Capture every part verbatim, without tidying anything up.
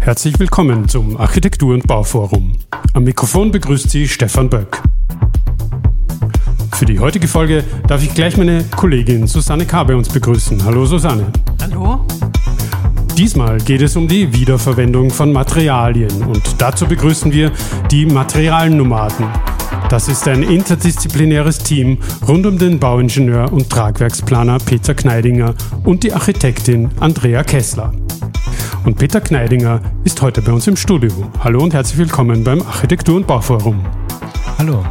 Herzlich willkommen zum Architektur- und Bauforum. Am Mikrofon begrüßt Sie Stefan Böck. Für die heutige Folge darf ich gleich meine Kollegin Susanne K. bei uns begrüßen. Hallo Susanne. Hallo. Diesmal geht es um die Wiederverwendung von Materialien und dazu begrüßen wir die Materialnomaden. Das ist ein interdisziplinäres Team rund um den Bauingenieur und Tragwerksplaner Peter Kneidinger und die Architektin Andrea Kessler. Und Peter Kneidinger ist heute bei uns im Studio. Hallo und herzlich willkommen beim Architektur- und Bauforum. Hallo.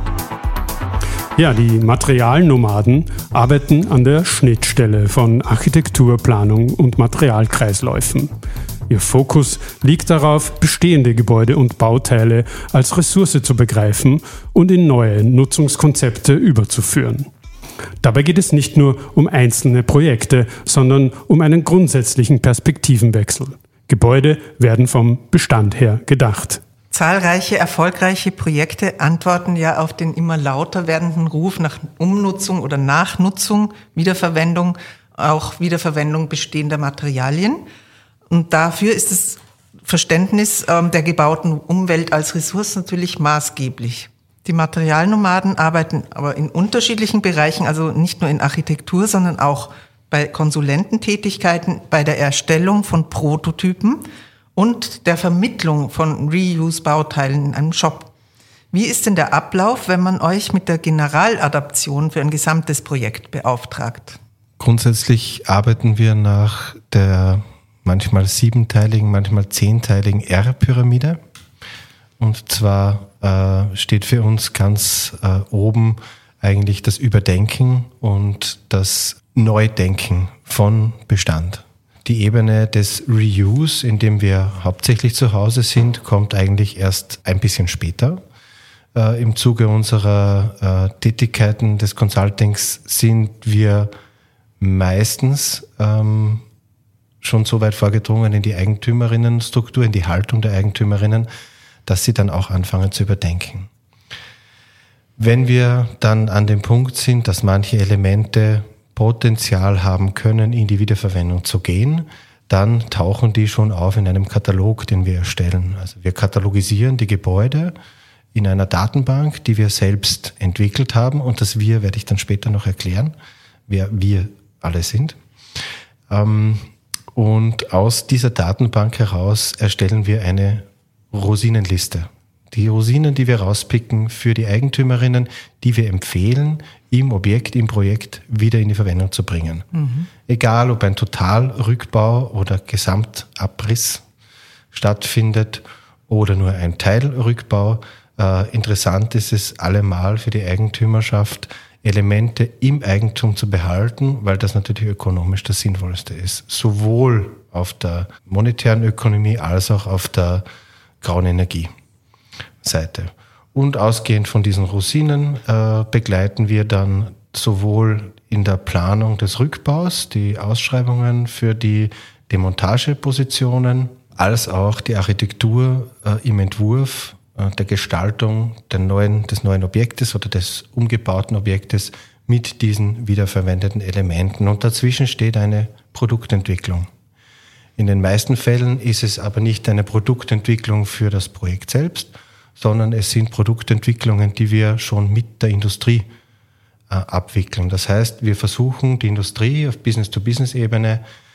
Ja, die Materialnomaden arbeiten an der Schnittstelle von Architektur, Planung und Materialkreisläufen. Ihr Fokus liegt darauf, bestehende Gebäude und Bauteile als Ressource zu begreifen und in neue Nutzungskonzepte überzuführen. Dabei geht es nicht nur um einzelne Projekte, sondern um einen grundsätzlichen Perspektivenwechsel. Gebäude werden vom Bestand her gedacht. Zahlreiche erfolgreiche Projekte antworten ja auf den immer lauter werdenden Ruf nach Umnutzung oder Nachnutzung, Wiederverwendung, auch Wiederverwendung bestehender Materialien. Und dafür ist das Verständnis ähm, der gebauten Umwelt als Ressource natürlich maßgeblich. Die Materialnomaden arbeiten aber in unterschiedlichen Bereichen, also nicht nur in Architektur, sondern auch bei Konsulententätigkeiten, bei der Erstellung von Prototypen und der Vermittlung von Reuse-Bauteilen in einem Shop. Wie ist denn der Ablauf, wenn man euch mit der Generaladaption für ein gesamtes Projekt beauftragt? Grundsätzlich arbeiten wir nach der manchmal siebenteiligen, manchmal zehnteiligen R-Pyramide. Und zwar äh, steht für uns ganz äh, oben eigentlich das Überdenken und das Neudenken von Bestand. Die Ebene des Reuse, in dem wir hauptsächlich zu Hause sind, kommt eigentlich erst ein bisschen später. Äh, Im Zuge unserer äh, Tätigkeiten des Consultings sind wir meistens ähm, schon so weit vorgedrungen in die Eigentümerinnenstruktur, in die Haltung der Eigentümerinnen, dass sie dann auch anfangen zu überdenken. Wenn wir dann an dem Punkt sind, dass manche Elemente Potenzial haben können, in die Wiederverwendung zu gehen, dann tauchen die schon auf in einem Katalog, den wir erstellen. Also wir katalogisieren die Gebäude in einer Datenbank, die wir selbst entwickelt haben, und das wir werde ich dann später noch erklären, wer wir alle sind. Und aus dieser Datenbank heraus erstellen wir eine Rosinenliste. Die Rosinen, die wir rauspicken für die Eigentümerinnen, die wir empfehlen, im Objekt, im Projekt wieder in die Verwendung zu bringen. Mhm. Egal, ob ein Totalrückbau oder Gesamtabriss stattfindet oder nur ein Teilrückbau. Äh, interessant ist es allemal für die Eigentümerschaft, Elemente im Eigentum zu behalten, weil das natürlich ökonomisch das Sinnvollste ist. Sowohl auf der monetären Ökonomie als auch auf der grauen Energieseite. Und ausgehend von diesen Rosinen äh, begleiten wir dann sowohl in der Planung des Rückbaus die Ausschreibungen für die Demontagepositionen, als auch die Architektur äh, im Entwurf äh, der Gestaltung der neuen, des neuen Objektes oder des umgebauten Objektes mit diesen wiederverwendeten Elementen. Und dazwischen steht eine Produktentwicklung. In den meisten Fällen ist es aber nicht eine Produktentwicklung für das Projekt selbst, sondern es sind Produktentwicklungen, die wir schon mit der Industrie äh, abwickeln. Das heißt, wir versuchen, die Industrie auf Business-to-Business-Ebene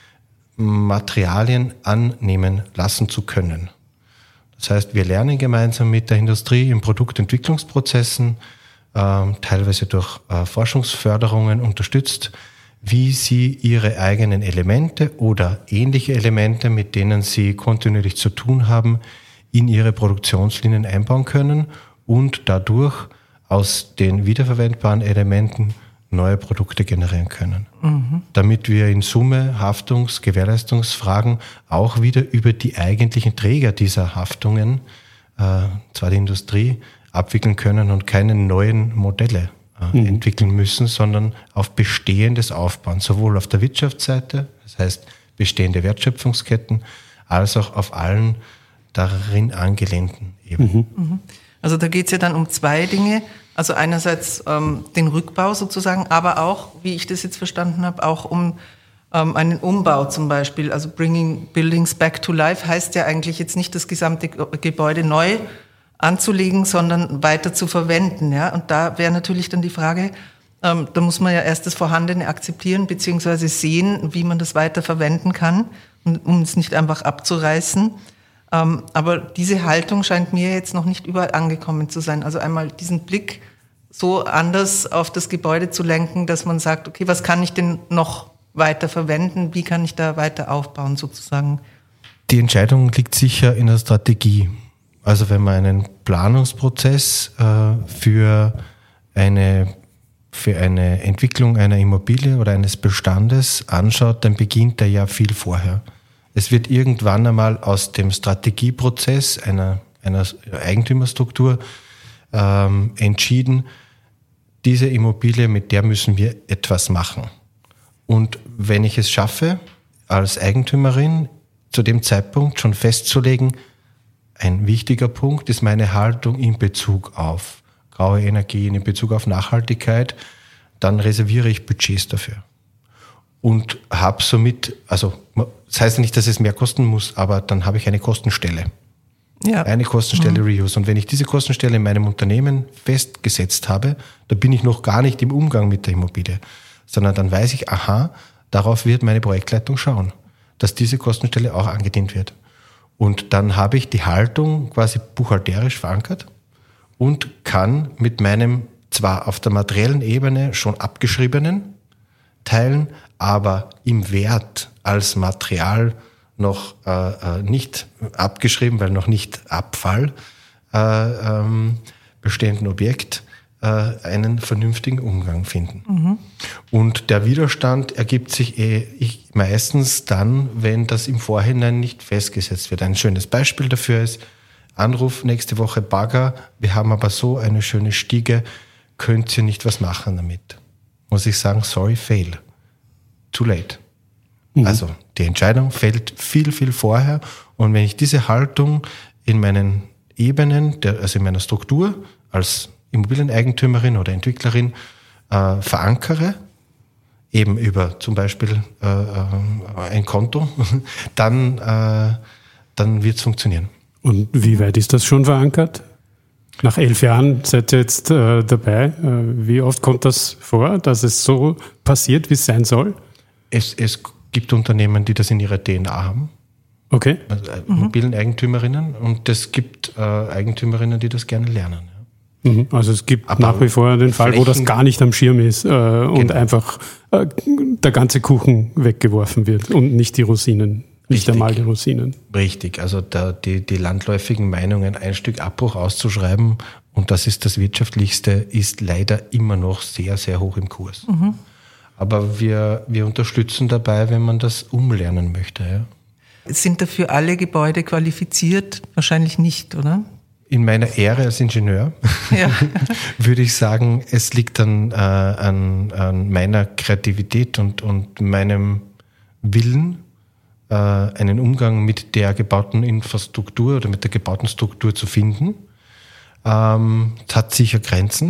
Materialien annehmen lassen zu können. Das heißt, wir lernen gemeinsam mit der Industrie in Produktentwicklungsprozessen, äh, teilweise durch äh, Forschungsförderungen unterstützt, wie sie ihre eigenen Elemente oder ähnliche Elemente, mit denen sie kontinuierlich zu tun haben, in ihre Produktionslinien einbauen können und dadurch aus den wiederverwendbaren Elementen neue Produkte generieren können. Mhm. Damit wir in Summe Haftungs-, Gewährleistungsfragen auch wieder über die eigentlichen Träger dieser Haftungen, äh, zwar die Industrie, abwickeln können und keine neuen Modelle äh, mhm. entwickeln müssen, sondern auf Bestehendes aufbauen, sowohl auf der Wirtschaftsseite, das heißt bestehende Wertschöpfungsketten, als auch auf allen darin angelehnten Ebenen. Mhm. Also da geht es ja dann um zwei Dinge. Also einerseits ähm, den Rückbau sozusagen, aber auch, wie ich das jetzt verstanden habe, auch um ähm, einen Umbau zum Beispiel, also Bringing Buildings Back to Life heißt ja eigentlich jetzt nicht das gesamte Gebäude neu anzulegen, sondern weiter zu verwenden. Ja? Und da wäre natürlich dann die Frage, ähm, da muss man ja erst das Vorhandene akzeptieren beziehungsweise sehen, wie man das weiter verwenden kann, um es nicht einfach abzureißen. Ähm, aber diese Haltung scheint mir jetzt noch nicht überall angekommen zu sein. Also einmal diesen Blick so anders auf das Gebäude zu lenken, dass man sagt, okay, was kann ich denn noch weiter verwenden? Wie kann ich da weiter aufbauen sozusagen? Die Entscheidung liegt sicher in der Strategie. Also wenn man einen Planungsprozess äh, für eine, für eine Entwicklung einer Immobilie oder eines Bestandes anschaut, dann beginnt er ja viel vorher. Es wird irgendwann einmal aus dem Strategieprozess einer, einer Eigentümerstruktur ähm, entschieden, diese Immobilie, mit der müssen wir etwas machen. Und wenn ich es schaffe, als Eigentümerin zu dem Zeitpunkt schon festzulegen, ein wichtiger Punkt ist meine Haltung in Bezug auf graue Energien, in Bezug auf Nachhaltigkeit, dann reserviere ich Budgets dafür. Und habe somit, also das heißt nicht, dass es mehr kosten muss, aber dann habe ich eine Kostenstelle. Ja. Eine Kostenstelle mhm. Reuse. Und wenn ich diese Kostenstelle in meinem Unternehmen festgesetzt habe, da bin ich noch gar nicht im Umgang mit der Immobilie, sondern dann weiß ich, aha, darauf wird meine Projektleitung schauen, dass diese Kostenstelle auch angedient wird. Und dann habe ich die Haltung quasi buchhalterisch verankert und kann mit meinem zwar auf der materiellen Ebene schon abgeschriebenen Teilen, aber im Wert als Material noch äh, nicht abgeschrieben, weil noch nicht Abfall äh, ähm, bestehenden Objekt äh, einen vernünftigen Umgang finden. Mhm. Und der Widerstand ergibt sich eh ich, meistens dann, wenn das im Vorhinein nicht festgesetzt wird. Ein schönes Beispiel dafür ist Anruf nächste Woche Bagger, wir haben aber so eine schöne Stiege, könnt ihr nicht was machen damit? Muss ich sagen, sorry, fail. Too late. Mhm. Also die Entscheidung fällt viel, viel vorher. Und wenn ich diese Haltung in meinen Ebenen, der, also in meiner Struktur als Immobilieneigentümerin oder Entwicklerin äh, verankere, eben über zum Beispiel äh, ein Konto, dann, äh, dann wird es funktionieren. Und wie weit ist das schon verankert? Nach elf Jahren seid ihr jetzt äh, dabei. Äh, wie oft kommt das vor, dass es so passiert, wie es sein soll? Es, es gibt Unternehmen, die das in ihrer D N A haben. Okay. Also äh, mhm. Immobilieneigentümerinnen. Und es gibt äh, Eigentümerinnen, die das gerne lernen. Ja. Mhm. Also es gibt aber nach wie vor den Fall, Flächen, wo das gar nicht am Schirm ist äh, genau. und einfach äh, der ganze Kuchen weggeworfen wird und nicht die Rosinen. Nicht einmal die Rosinen. Richtig, also da die, die landläufigen Meinungen, ein Stück Abbruch auszuschreiben, und das ist das Wirtschaftlichste, ist leider immer noch sehr, sehr hoch im Kurs. Mhm. Aber wir, wir unterstützen dabei, wenn man das umlernen möchte. Ja. Sind dafür alle Gebäude qualifiziert? Wahrscheinlich nicht, oder? In meiner Ehre als Ingenieur ja. würde ich sagen, es liegt an, äh, an, an meiner Kreativität und, und meinem Willen, einen Umgang mit der gebauten Infrastruktur oder mit der gebauten Struktur zu finden. Ähm, es hat sicher Grenzen.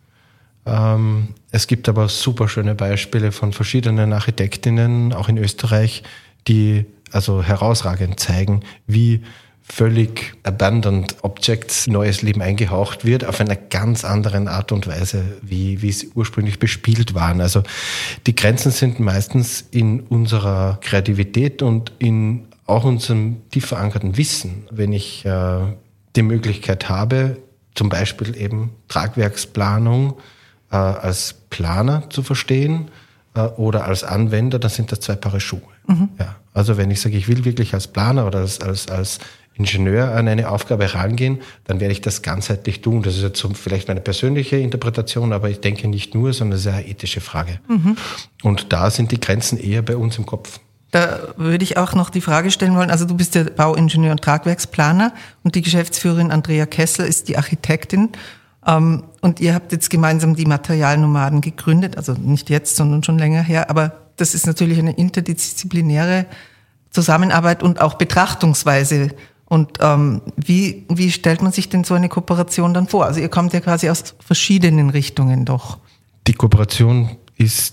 Ähm, es gibt aber super schöne Beispiele von verschiedenen Architektinnen, auch in Österreich, die also herausragend zeigen, wie völlig abandoned Objects neues Leben eingehaucht wird, auf einer ganz anderen Art und Weise, wie, wie sie ursprünglich bespielt waren. Also die Grenzen sind meistens in unserer Kreativität und in auch unserem tief verankerten Wissen. Wenn ich äh, die Möglichkeit habe, zum Beispiel eben Tragwerksplanung äh, als Planer zu verstehen äh, oder als Anwender, dann sind das zwei Paare Schuhe. Mhm. Ja, also wenn ich sage, ich will wirklich als Planer oder als, als, als Ingenieur an eine Aufgabe herangehen, dann werde ich das ganzheitlich tun. Das ist jetzt so vielleicht meine persönliche Interpretation, aber ich denke nicht nur, sondern es ist eine ethische Frage. Mhm. Und da sind die Grenzen eher bei uns im Kopf. Da würde ich auch noch die Frage stellen wollen, also du bist der Bauingenieur und Tragwerksplaner und die Geschäftsführerin Andrea Kessler ist die Architektin. Und ihr habt jetzt gemeinsam die Materialnomaden gegründet, also nicht jetzt, sondern schon länger her, aber das ist natürlich eine interdisziplinäre Zusammenarbeit und auch Betrachtungsweise. Und ähm, wie, wie stellt man sich denn so eine Kooperation dann vor? Also ihr kommt ja quasi aus verschiedenen Richtungen doch. Die Kooperation ist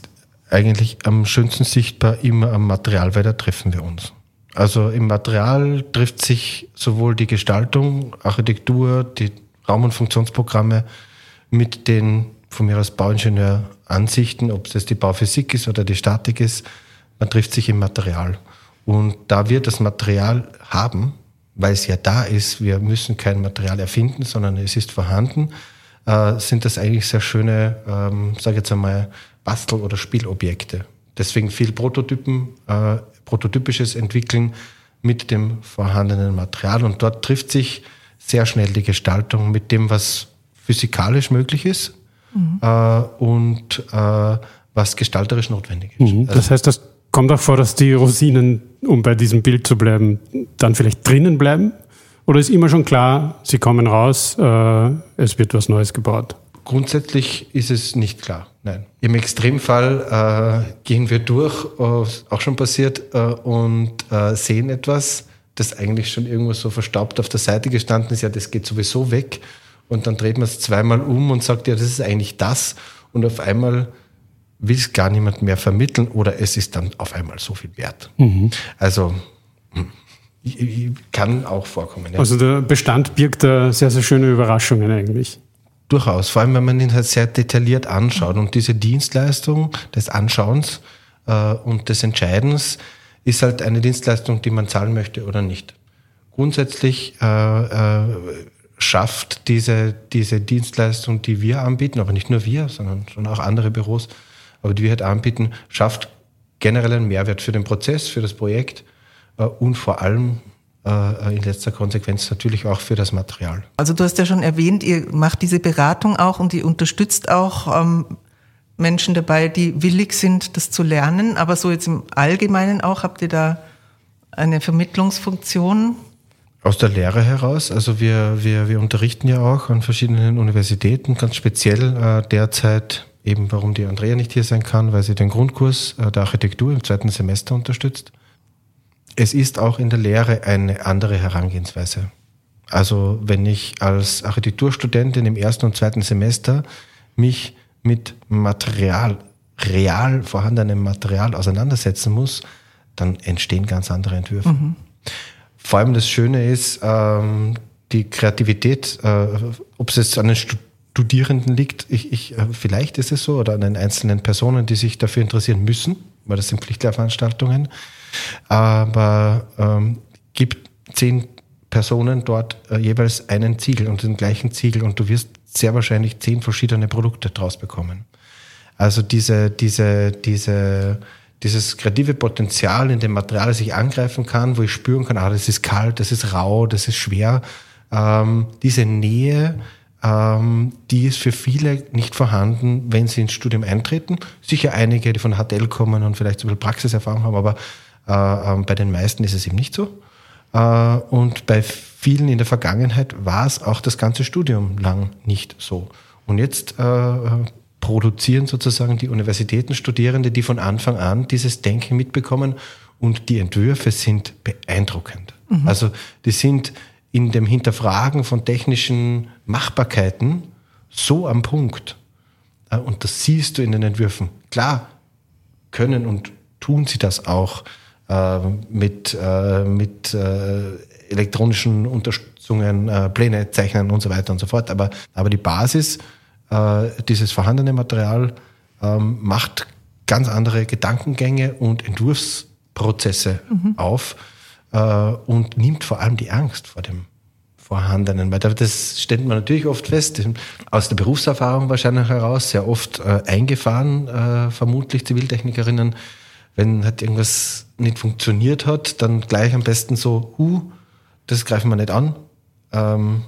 eigentlich am schönsten sichtbar immer am Material, weil da treffen wir uns. Also im Material trifft sich sowohl die Gestaltung, Architektur, die Raum- und Funktionsprogramme mit den von mir als Bauingenieur Ansichten, ob es jetzt die Bauphysik ist oder die Statik ist. Man trifft sich im Material. Und da wir das Material haben, weil es ja da ist, wir müssen kein Material erfinden, sondern es ist vorhanden, äh, sind das eigentlich sehr schöne, ähm, sage ich jetzt einmal, Bastel- oder Spielobjekte. Deswegen viel Prototypen, äh, prototypisches Entwickeln mit dem vorhandenen Material. Und dort trifft sich sehr schnell die Gestaltung mit dem, was physikalisch möglich ist mhm. äh, und äh, was gestalterisch notwendig ist. Mhm. Das heißt, das kommt auch vor, dass die Rosinen, um bei diesem Bild zu bleiben, dann vielleicht drinnen bleiben? Oder ist immer schon klar, sie kommen raus, äh, es wird was Neues gebaut? Grundsätzlich ist es nicht klar, nein. Im Extremfall äh, gehen wir durch, äh, auch schon passiert, äh, und äh, sehen etwas, das eigentlich schon irgendwo so verstaubt auf der Seite gestanden ist, ja, das geht sowieso weg. Und dann dreht man es zweimal um und sagt, ja, das ist eigentlich das. Und auf einmal will es gar niemand mehr vermitteln oder es ist dann auf einmal so viel wert. Mhm. Also ich, ich kann auch vorkommen. Ja. Also der Bestand birgt da sehr, sehr schöne Überraschungen eigentlich. Durchaus, vor allem wenn man ihn halt sehr detailliert anschaut. Und diese Dienstleistung des Anschauens äh, und des Entscheidens ist halt eine Dienstleistung, die man zahlen möchte oder nicht. Grundsätzlich äh, äh, schafft diese, diese Dienstleistung, die wir anbieten, aber nicht nur wir, sondern schon auch andere Büros, aber die wir halt anbieten, schafft generell einen Mehrwert für den Prozess, für das Projekt äh, und vor allem äh, in letzter Konsequenz natürlich auch für das Material. Also du hast ja schon erwähnt, ihr macht diese Beratung auch und ihr unterstützt auch ähm, Menschen dabei, die willig sind, das zu lernen, aber so jetzt im Allgemeinen auch, habt ihr da eine Vermittlungsfunktion? Aus der Lehre heraus, also wir, wir, wir unterrichten ja auch an verschiedenen Universitäten, ganz speziell äh, derzeit eben, warum die Andrea nicht hier sein kann, weil sie den Grundkurs äh, der Architektur im zweiten Semester unterstützt. Es ist auch in der Lehre eine andere Herangehensweise. Also wenn ich als Architekturstudentin im ersten und zweiten Semester mich mit Material, real vorhandenem Material auseinandersetzen muss, dann entstehen ganz andere Entwürfe. Mhm. Vor allem das Schöne ist, ähm, die Kreativität, äh, ob es jetzt an den Studierenden liegt, ich, ich, äh, vielleicht ist es so, oder an den einzelnen Personen, die sich dafür interessieren müssen, weil das sind Pflichtlehrveranstaltungen, aber ähm, gibt zehn Personen dort äh, jeweils einen Ziegel und den gleichen Ziegel und du wirst sehr wahrscheinlich zehn verschiedene Produkte draus bekommen. Also diese, diese, diese dieses kreative Potenzial in dem Material, das ich angreifen kann, wo ich spüren kann, ah, das ist kalt, das ist rau, das ist schwer. Ähm, diese Nähe, ähm, die ist für viele nicht vorhanden, wenn sie ins Studium eintreten. Sicher einige, die von H T L kommen und vielleicht so ein bisschen Praxiserfahrung haben, aber äh, äh, bei den meisten ist es eben nicht so. Äh, und bei vielen in der Vergangenheit war es auch das ganze Studium lang nicht so. Und jetzt äh, produzieren sozusagen die Universitätenstudierende, die von Anfang an dieses Denken mitbekommen und die Entwürfe sind beeindruckend. Mhm. Also die sind in dem Hinterfragen von technischen Machbarkeiten so am Punkt. Und das siehst du in den Entwürfen. Klar können und tun sie das auch äh, mit, äh, mit äh, elektronischen Unterstützungen, äh, Pläne zeichnen und so weiter und so fort. Aber, aber die Basis, dieses vorhandene Material ähm, macht ganz andere Gedankengänge und Entwurfsprozesse mhm. auf äh, und nimmt vor allem die Angst vor dem Vorhandenen. Weil das stellt man natürlich oft fest, aus der Berufserfahrung wahrscheinlich heraus, sehr oft äh, eingefahren, äh, vermutlich Ziviltechnikerinnen, wenn halt irgendwas nicht funktioniert hat, dann gleich am besten so, huh, das greifen wir nicht an. Ähm,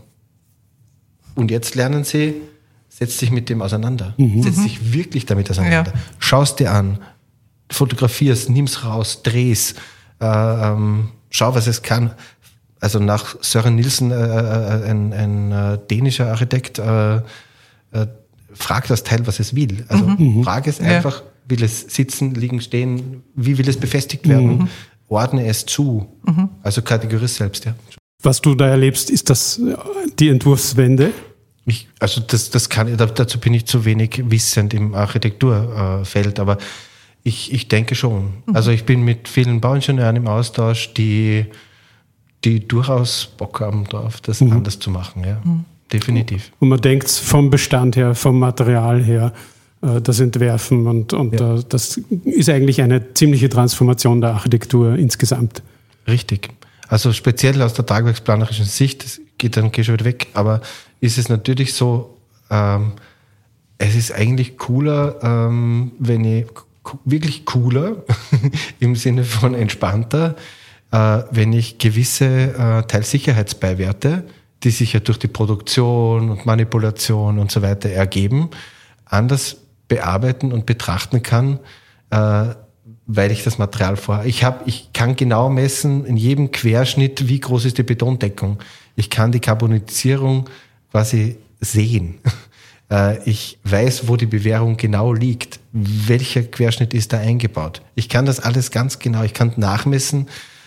und jetzt lernen sie, setz dich mit dem auseinander. Mhm. Setz dich wirklich damit auseinander. Ja. Schaust dir an, fotografierst, nimm's raus, dreh's, äh, ähm, schau, was es kann. Also nach Søren Nielsen, äh, ein, ein äh, dänischer Architekt, äh, äh, fragt das Teil, was es will. Also mhm. frage es einfach, ja. will es sitzen, liegen, stehen, wie will es befestigt werden? Mhm. Ordne es zu. Mhm. Also kategorisch selbst, ja. Was du da erlebst, ist das die Entwurfswende? Ich, also das, das kann, dazu bin ich zu wenig wissend im Architekturfeld, aber Ich, ich denke schon. Mhm. Also ich bin mit vielen Bauingenieuren im Austausch, die, die durchaus Bock haben drauf, das mhm. anders zu machen. Ja, mhm. definitiv. Und man denkt vom Bestand her, vom Material her, das Entwerfen und, und ja. das ist eigentlich eine ziemliche Transformation der Architektur insgesamt. Richtig. Also speziell aus der tragwerksplanerischen Sicht, das geht dann geht schon wieder weg, aber ist es natürlich so, ähm, es ist eigentlich cooler, ähm, wenn ich wirklich cooler im Sinne von entspannter, äh, wenn ich gewisse äh, Teilsicherheitsbeiwerte, die sich ja durch die Produktion und Manipulation und so weiter ergeben, anders bearbeiten und betrachten kann, äh, weil ich das Material vorhabe. Ich habe, ich kann genau messen in jedem Querschnitt, wie groß ist die Betondeckung. Ich kann die Carbonisierung quasi sehen. Äh, ich weiß, wo die Bewehrung genau liegt. Welcher Querschnitt ist da eingebaut? Ich kann das alles ganz genau. Ich kann nachmessen.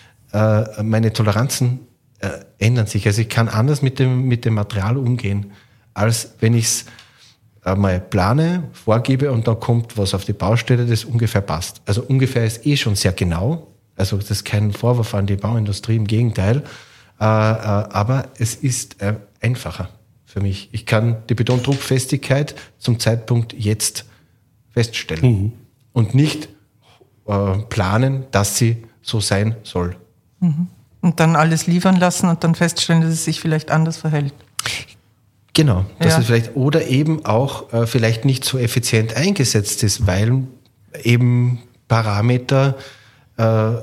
Äh, meine Toleranzen äh, ändern sich. Also ich kann anders mit dem mit dem Material umgehen, als wenn ich es mal plane, vorgebe und dann kommt was auf die Baustelle, das ungefähr passt. Also ungefähr ist eh schon sehr genau. Also das ist kein Vorwurf an die Bauindustrie, im Gegenteil. Äh, äh, aber es ist äh, einfacher für mich. Ich kann die Betondruckfestigkeit zum Zeitpunkt jetzt feststellen mhm. und nicht äh, planen, dass sie so sein soll. Mhm. Und dann alles liefern lassen und dann feststellen, dass es sich vielleicht anders verhält. Genau, dass ja. es vielleicht oder eben auch äh, vielleicht nicht so effizient eingesetzt ist, weil eben Parameter, äh,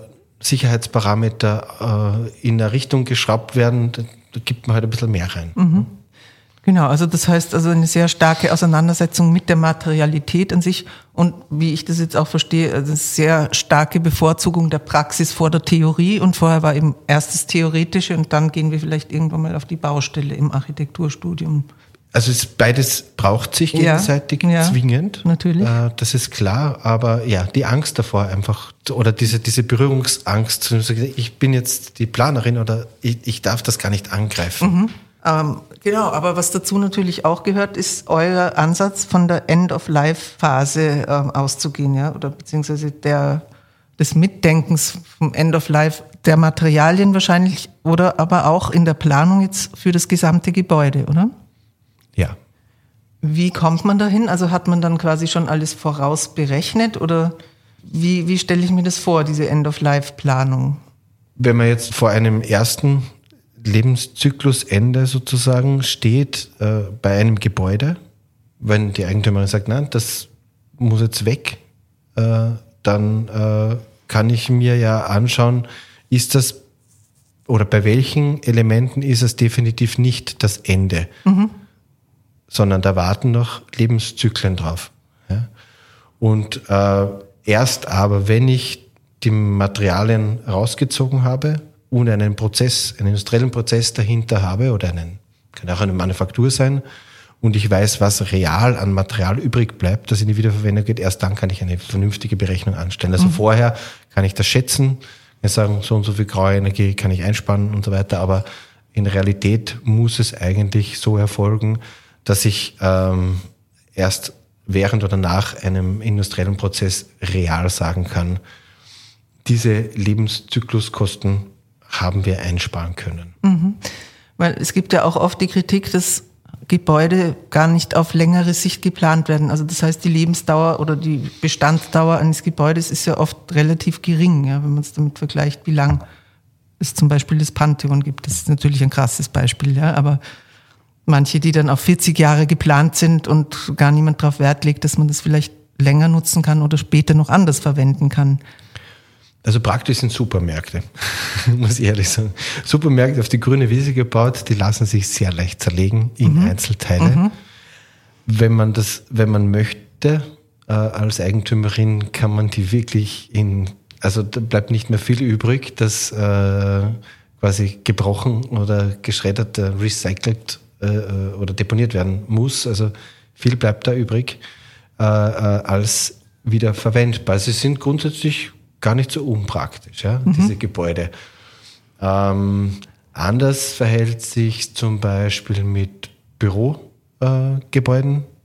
Sicherheitsparameter äh, in eine Richtung geschraubt werden, da, da gibt man halt ein bisschen mehr rein. Mhm. Genau, also das heißt also eine sehr starke Auseinandersetzung mit der Materialität an sich und wie ich das jetzt auch verstehe, also eine sehr starke Bevorzugung der Praxis vor der Theorie und vorher war eben erst das Theoretische und dann gehen wir vielleicht irgendwann mal auf die Baustelle im Architekturstudium. Also es, beides braucht sich gegenseitig ja, ja, zwingend. Natürlich. Äh, das ist klar, aber ja, die Angst davor einfach oder diese, diese Berührungsangst, ich bin jetzt die Planerin oder ich, ich darf das gar nicht angreifen. Mhm. Ähm, genau, aber was dazu natürlich auch gehört, ist euer Ansatz von der End-of-Life-Phase ähm, auszugehen, ja, oder beziehungsweise der, des Mitdenkens vom End-of-Life der Materialien wahrscheinlich oder aber auch in der Planung jetzt für das gesamte Gebäude, oder? Ja. Wie kommt man dahin? Also hat man dann quasi schon alles voraus berechnet oder wie, wie stelle ich mir das vor, diese End-of-Life-Planung? Wenn man jetzt vor einem ersten Lebenszyklusende sozusagen steht äh, bei einem Gebäude, wenn die Eigentümerin sagt, nein, das muss jetzt weg, äh, dann äh, kann ich mir ja anschauen, ist das oder bei welchen Elementen ist es definitiv nicht das Ende, mhm. sondern da warten noch Lebenszyklen drauf. Ja? Und äh, erst aber, wenn ich die Materialien rausgezogen habe, und einen Prozess, einen industriellen Prozess dahinter habe oder einen, kann auch eine Manufaktur sein und ich weiß, was real an Material übrig bleibt, das in die Wiederverwendung geht, erst dann kann ich eine vernünftige Berechnung anstellen. Also mhm. vorher kann ich das schätzen, kann sagen, so und so viel graue Energie kann ich einspannen und so weiter, aber in Realität muss es eigentlich so erfolgen, dass ich ähm, erst während oder nach einem industriellen Prozess real sagen kann, diese Lebenszykluskosten haben wir einsparen können. Mhm. Weil es gibt ja auch oft die Kritik, dass Gebäude gar nicht auf längere Sicht geplant werden. Also das heißt, die Lebensdauer oder die Bestandsdauer eines Gebäudes ist ja oft relativ gering, ja, wenn man es damit vergleicht, wie lang es zum Beispiel das Pantheon gibt. Das ist natürlich ein krasses Beispiel, ja, aber manche, die dann auf vierzig Jahre geplant sind und gar niemand darauf Wert legt, dass man das vielleicht länger nutzen kann oder später noch anders verwenden kann. Also praktisch sind Supermärkte, muss ich ehrlich sagen. Supermärkte auf die grüne Wiese gebaut, die lassen sich sehr leicht zerlegen in mhm. Einzelteile. Mhm. Wenn man das, wenn man möchte, äh, als Eigentümerin kann man die wirklich in, also da bleibt nicht mehr viel übrig, das äh, quasi gebrochen oder geschreddert, äh, recycelt äh, oder deponiert werden muss. Also viel bleibt da übrig äh, äh, als wieder verwendbar. Sie sind grundsätzlich gar nicht so unpraktisch, ja, mhm. diese Gebäude. Ähm, anders verhält sich zum Beispiel mit Bürogebäuden.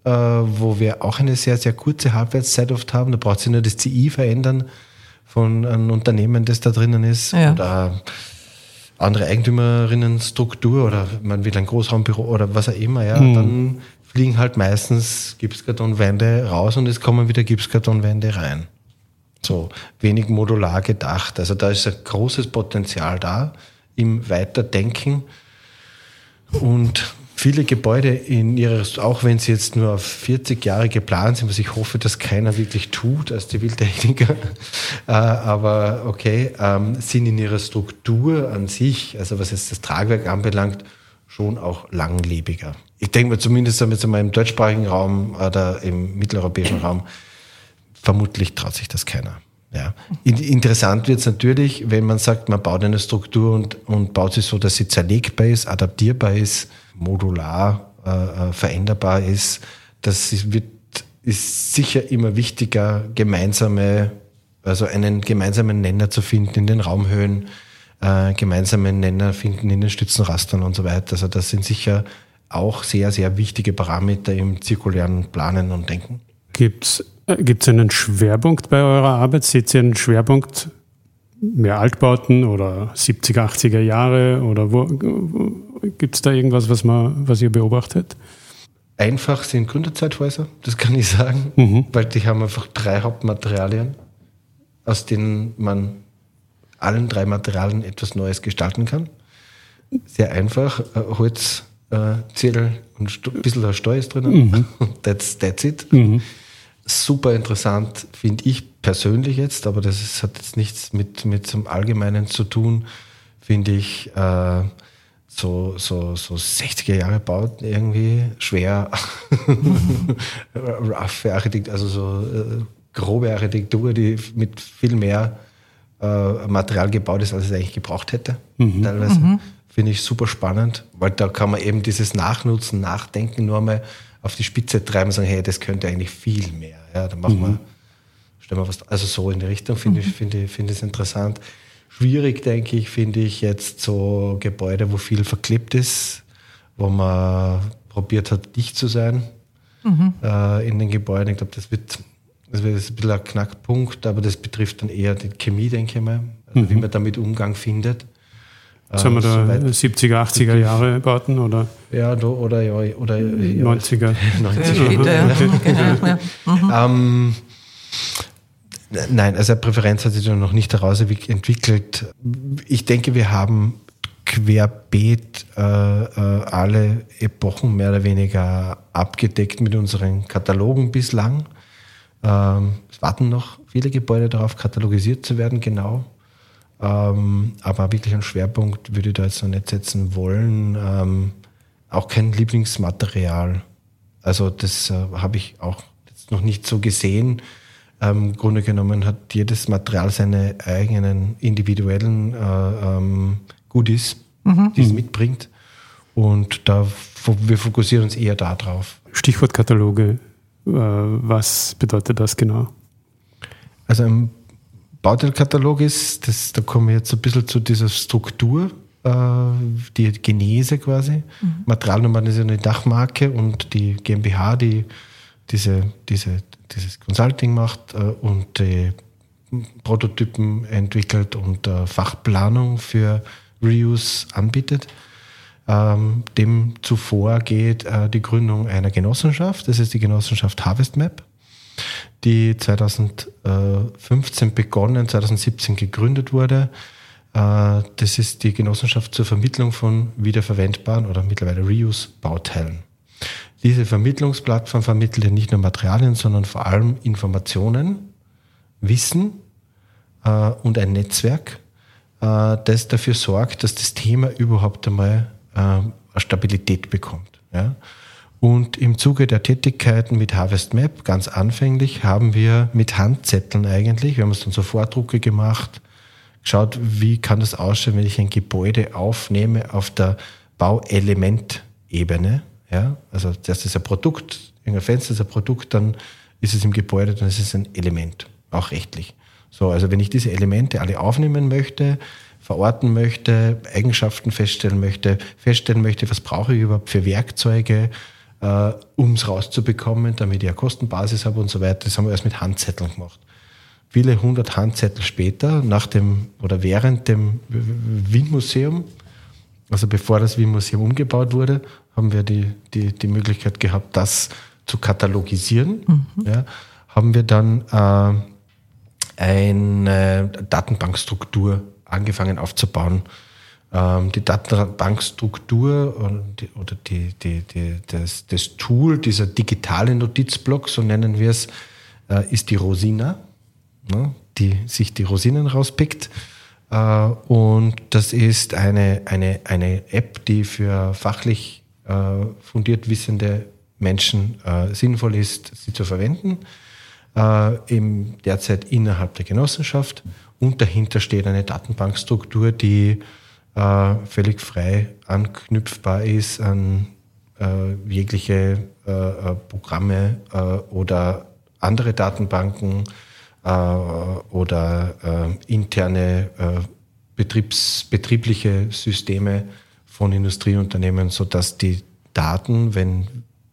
äh, wo wir auch eine sehr, sehr kurze Halbwertszeit oft haben. Da braucht sich nur das C I verändern von einem Unternehmen, das da drinnen ist. Ja. Oder andere Eigentümerinnenstruktur oder man will ein Großraumbüro oder was auch immer. Ja. Mhm. Dann fliegen halt meistens Gipskartonwände raus und es kommen wieder Gipskartonwände rein. So wenig modular gedacht. Also da ist ein großes Potenzial da im Weiterdenken. Und viele Gebäude in ihrer, auch wenn sie jetzt nur auf vierzig Jahre geplant sind, was ich hoffe, dass keiner wirklich tut als Ziviltechniker, äh, aber okay, ähm, sind in ihrer Struktur an sich, also was jetzt das Tragwerk anbelangt, schon auch langlebiger. Ich denke mal zumindest jetzt einmal im deutschsprachigen Raum oder im mitteleuropäischen Raum, vermutlich traut sich das keiner. Ja. Interessant wird es natürlich, wenn man sagt, man baut eine Struktur und, und baut sie so, dass sie zerlegbar ist, adaptierbar ist, modular äh, veränderbar ist. Das ist, wird, ist sicher immer wichtiger, gemeinsame, also einen gemeinsamen Nenner zu finden in den Raumhöhen, äh, gemeinsamen Nenner finden in den Stützenrastern und so weiter. Also das sind sicher auch sehr, sehr wichtige Parameter im zirkulären Planen und Denken. Gibt's Gibt es einen Schwerpunkt bei eurer Arbeit? Seht ihr einen Schwerpunkt, mehr Altbauten oder siebziger, achtziger Jahre? Oder wo, gibt es da irgendwas, was, man, was ihr beobachtet? Einfach sind Gründerzeithäuser, das kann ich sagen, mhm. weil die haben einfach drei Hauptmaterialien, aus denen man allen drei Materialien etwas Neues gestalten kann. Sehr einfach, Holz, Zierl und ein bisschen Steu ist drinnen. Mhm. That's, that's it. Mhm. Super interessant, finde ich persönlich jetzt, aber das ist, hat jetzt nichts mit, mit zum Allgemeinen zu tun, finde ich äh, so, so, so sechziger Jahre Bauten irgendwie schwer, rough Architektur, also so äh, grobe Architektur, die mit viel mehr äh, Material gebaut ist, als es eigentlich gebraucht hätte. Mhm. Teilweise mhm. finde ich super spannend, weil da kann man eben dieses Nachnutzen, Nachdenken nur einmal auf die Spitze treiben und sagen, hey, das könnte eigentlich viel mehr. Ja, dann machen mhm. wir, stellen wir was, also so in die Richtung finde mhm. ich, finde ich, finde ich es interessant. Schwierig, denke ich, finde ich jetzt so Gebäude, wo viel verklebt ist, wo man probiert hat, dicht zu sein mhm. äh, in den Gebäuden. Ich glaube, das wird, das wird ein bisschen ein Knackpunkt, aber das betrifft dann eher die Chemie, denke ich mal, also mhm. wie man damit Umgang findet. Sollen wir da siebziger, achtziger Jahre Bauten? Oder? Ja, oder, ja, oder ja, neunziger. neunziger. Später, ja. Genau, ja. Mhm. Ähm, nein, also eine Präferenz hat sich noch nicht daraus entwickelt. Ich denke, wir haben querbeet äh, alle Epochen mehr oder weniger abgedeckt mit unseren Katalogen bislang. Ähm, es warten noch viele Gebäude darauf, katalogisiert zu werden, genau. Ähm, aber wirklich einen Schwerpunkt würde ich da jetzt noch nicht setzen wollen. Ähm, auch kein Lieblingsmaterial. Also das äh, habe ich auch jetzt noch nicht so gesehen. Ähm, Im Grunde genommen hat jedes Material seine eigenen individuellen äh, ähm, Goodies, mhm. die es mitbringt. Und da, wir fokussieren uns eher da drauf. Stichwort Kataloge. Äh, was bedeutet das genau? Also im Bauteilkatalog ist, das, da kommen wir jetzt ein bisschen zu dieser Struktur, äh, die Genese quasi. Mhm. Materialnummern ist ja eine Dachmarke und die GmbH, die diese, diese, dieses Consulting macht äh, und die Prototypen entwickelt und äh, Fachplanung für Reuse anbietet. Ähm, dem zuvor geht äh, die Gründung einer Genossenschaft, das ist die Genossenschaft HarvestMap, die zweitausendfünfzehn begonnen, zweitausendsiebzehn gegründet wurde. Das ist die Genossenschaft zur Vermittlung von wiederverwendbaren oder mittlerweile Reuse-Bauteilen. Diese Vermittlungsplattform vermittelt ja nicht nur Materialien, sondern vor allem Informationen, Wissen und ein Netzwerk, das dafür sorgt, dass das Thema überhaupt einmal eine Stabilität bekommt. Ja? Und im Zuge der Tätigkeiten mit HarvestMap, ganz anfänglich, haben wir mit Handzetteln eigentlich, wir haben uns dann so Vordrucke gemacht, geschaut, wie kann das ausschauen, wenn ich ein Gebäude aufnehme auf der Bauelementebene. Ja? Also das ist ein Produkt, ein Fenster ist ein Produkt, dann ist es im Gebäude, dann ist es ein Element, auch rechtlich. So, also wenn ich diese Elemente alle aufnehmen möchte, verorten möchte, Eigenschaften feststellen möchte, feststellen möchte, was brauche ich überhaupt für Werkzeuge, äh, um es rauszubekommen, damit ich eine Kostenbasis habe und so weiter. Das haben wir erst mit Handzetteln gemacht. Viele hundert Handzettel später, nach dem oder während dem Wien-Museum, also bevor das Wien-Museum umgebaut wurde, haben wir die, die, die Möglichkeit gehabt, das zu katalogisieren. Mhm. Ja, haben wir dann äh, eine Datenbankstruktur angefangen aufzubauen. Ähm, die Datenbankstruktur oder, die, oder die, die, die, das, das Tool, dieser digitale Notizblock, so nennen wir es, äh, ist die Rosina, ne, die sich die Rosinen rauspickt. Äh, und das ist eine, eine, eine App, die für fachlich äh, fundiert wissende Menschen äh, sinnvoll ist, sie zu verwenden. Äh, eben derzeit innerhalb der Genossenschaft. Und dahinter steht eine Datenbankstruktur, die äh, völlig frei anknüpfbar ist an äh, jegliche äh, Programme äh, oder andere Datenbanken äh, oder äh, interne äh, Betriebs, betriebliche Systeme von Industrieunternehmen, sodass die Daten, wenn,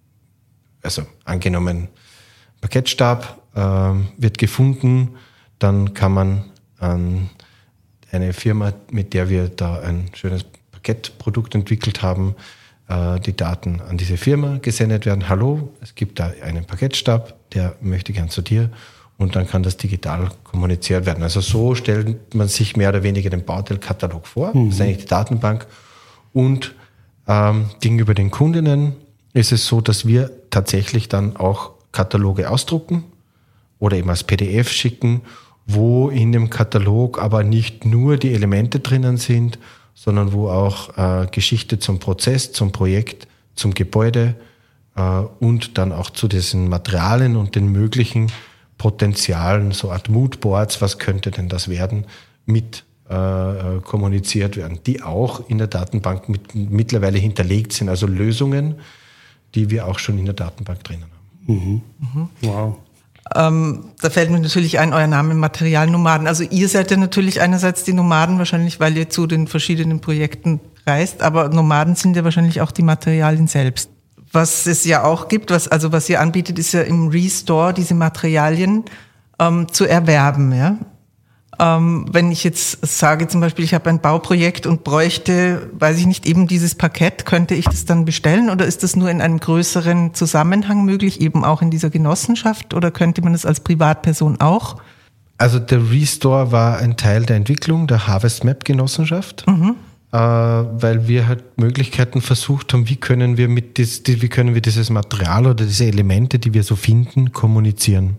also angenommen, Paketstab äh, wird gefunden, dann kann man an eine Firma, mit der wir da ein schönes Paketprodukt entwickelt haben, äh, die Daten an diese Firma gesendet werden. Hallo, es gibt da einen Paketstab, der möchte gern zu dir, und dann kann das digital kommuniziert werden. Also so stellt man sich mehr oder weniger den Bauteilkatalog vor. Mhm. Das ist eigentlich die Datenbank. Und ähm, gegenüber den Kundinnen ist es so, dass wir tatsächlich dann auch Kataloge ausdrucken oder eben als P D F schicken, wo in dem Katalog aber nicht nur die Elemente drinnen sind, sondern wo auch äh, Geschichte zum Prozess, zum Projekt, zum Gebäude äh, und dann auch zu diesen Materialien und den möglichen Potenzialen, so Art Moodboards, was könnte denn das werden, mit äh, kommuniziert werden, die auch in der Datenbank mit, mittlerweile hinterlegt sind, also Lösungen, die wir auch schon in der Datenbank drinnen haben. Mhm. Mhm. Wow. Ähm, da fällt mir natürlich ein, euer Name Materialnomaden. Also ihr seid ja natürlich einerseits die Nomaden, wahrscheinlich weil ihr zu den verschiedenen Projekten reist, aber Nomaden sind ja wahrscheinlich auch die Materialien selbst. Was es ja auch gibt, was also was ihr anbietet, ist ja im Restore diese Materialien ähm, zu erwerben. Ja? Ähm, wenn ich jetzt sage zum Beispiel, ich habe ein Bauprojekt und bräuchte, weiß ich nicht, eben dieses Parkett, könnte ich das dann bestellen oder ist das nur in einem größeren Zusammenhang möglich, eben auch in dieser Genossenschaft, oder könnte man das als Privatperson auch? Also der Restore war ein Teil der Entwicklung der Harvest Map Genossenschaft, mhm. äh, weil wir halt Möglichkeiten versucht haben, wie können wir mit dies, wie können wir dieses Material oder diese Elemente, die wir so finden, kommunizieren.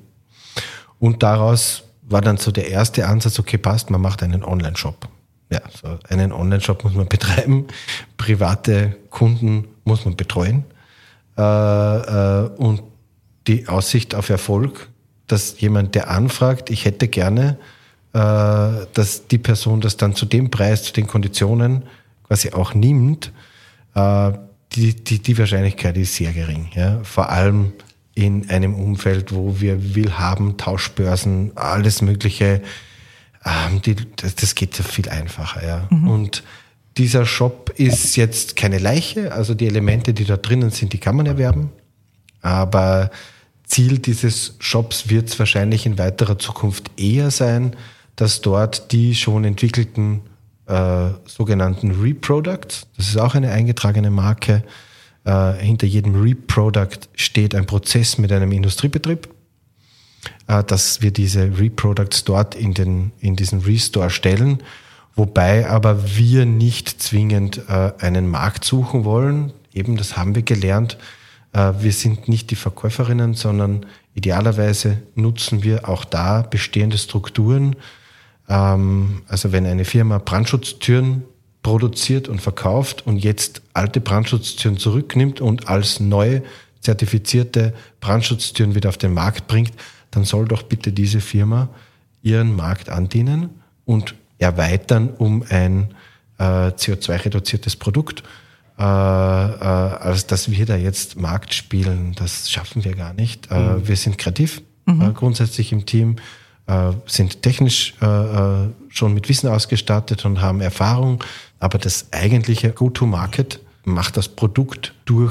Und daraus war dann so der erste Ansatz, okay, passt, man macht einen Online-Shop. Ja, so einen Online-Shop muss man betreiben, private Kunden muss man betreuen äh, äh, und die Aussicht auf Erfolg, dass jemand, der anfragt, ich hätte gerne, äh, dass die Person das dann zu dem Preis, zu den Konditionen quasi auch nimmt, äh, die, die, die Wahrscheinlichkeit ist sehr gering. Ja? Vor allem in einem Umfeld, wo wir Willhaben, Tauschbörsen, alles Mögliche, ähm, die, das, das geht ja viel einfacher. Ja. Mhm. Und dieser Shop ist jetzt keine Leiche, also die Elemente, die da drinnen sind, die kann man erwerben, aber Ziel dieses Shops wird es wahrscheinlich in weiterer Zukunft eher sein, dass dort die schon entwickelten äh, sogenannten Reproducts, das ist auch eine eingetragene Marke, Uh, hinter jedem Reproduct steht ein Prozess mit einem Industriebetrieb, uh, dass wir diese Reproducts dort in, den, in diesen Restore stellen, wobei aber wir nicht zwingend uh, einen Markt suchen wollen. Eben, das haben wir gelernt. Uh, wir sind nicht die Verkäuferinnen, sondern idealerweise nutzen wir auch da bestehende Strukturen. Um, also wenn eine Firma Brandschutztüren produziert und verkauft und jetzt alte Brandschutztüren zurücknimmt und als neue zertifizierte Brandschutztüren wieder auf den Markt bringt, dann soll doch bitte diese Firma ihren Markt andienen und erweitern um ein äh, C O zwei reduziertes Produkt, äh, äh, als dass wir da jetzt Markt spielen. Das schaffen wir gar nicht. Mhm. Äh, wir sind kreativ, mhm. äh, grundsätzlich im Team, äh, sind technisch äh, schon mit Wissen ausgestattet und haben Erfahrung. Aber das eigentliche Go-to-Market macht das Produkt durch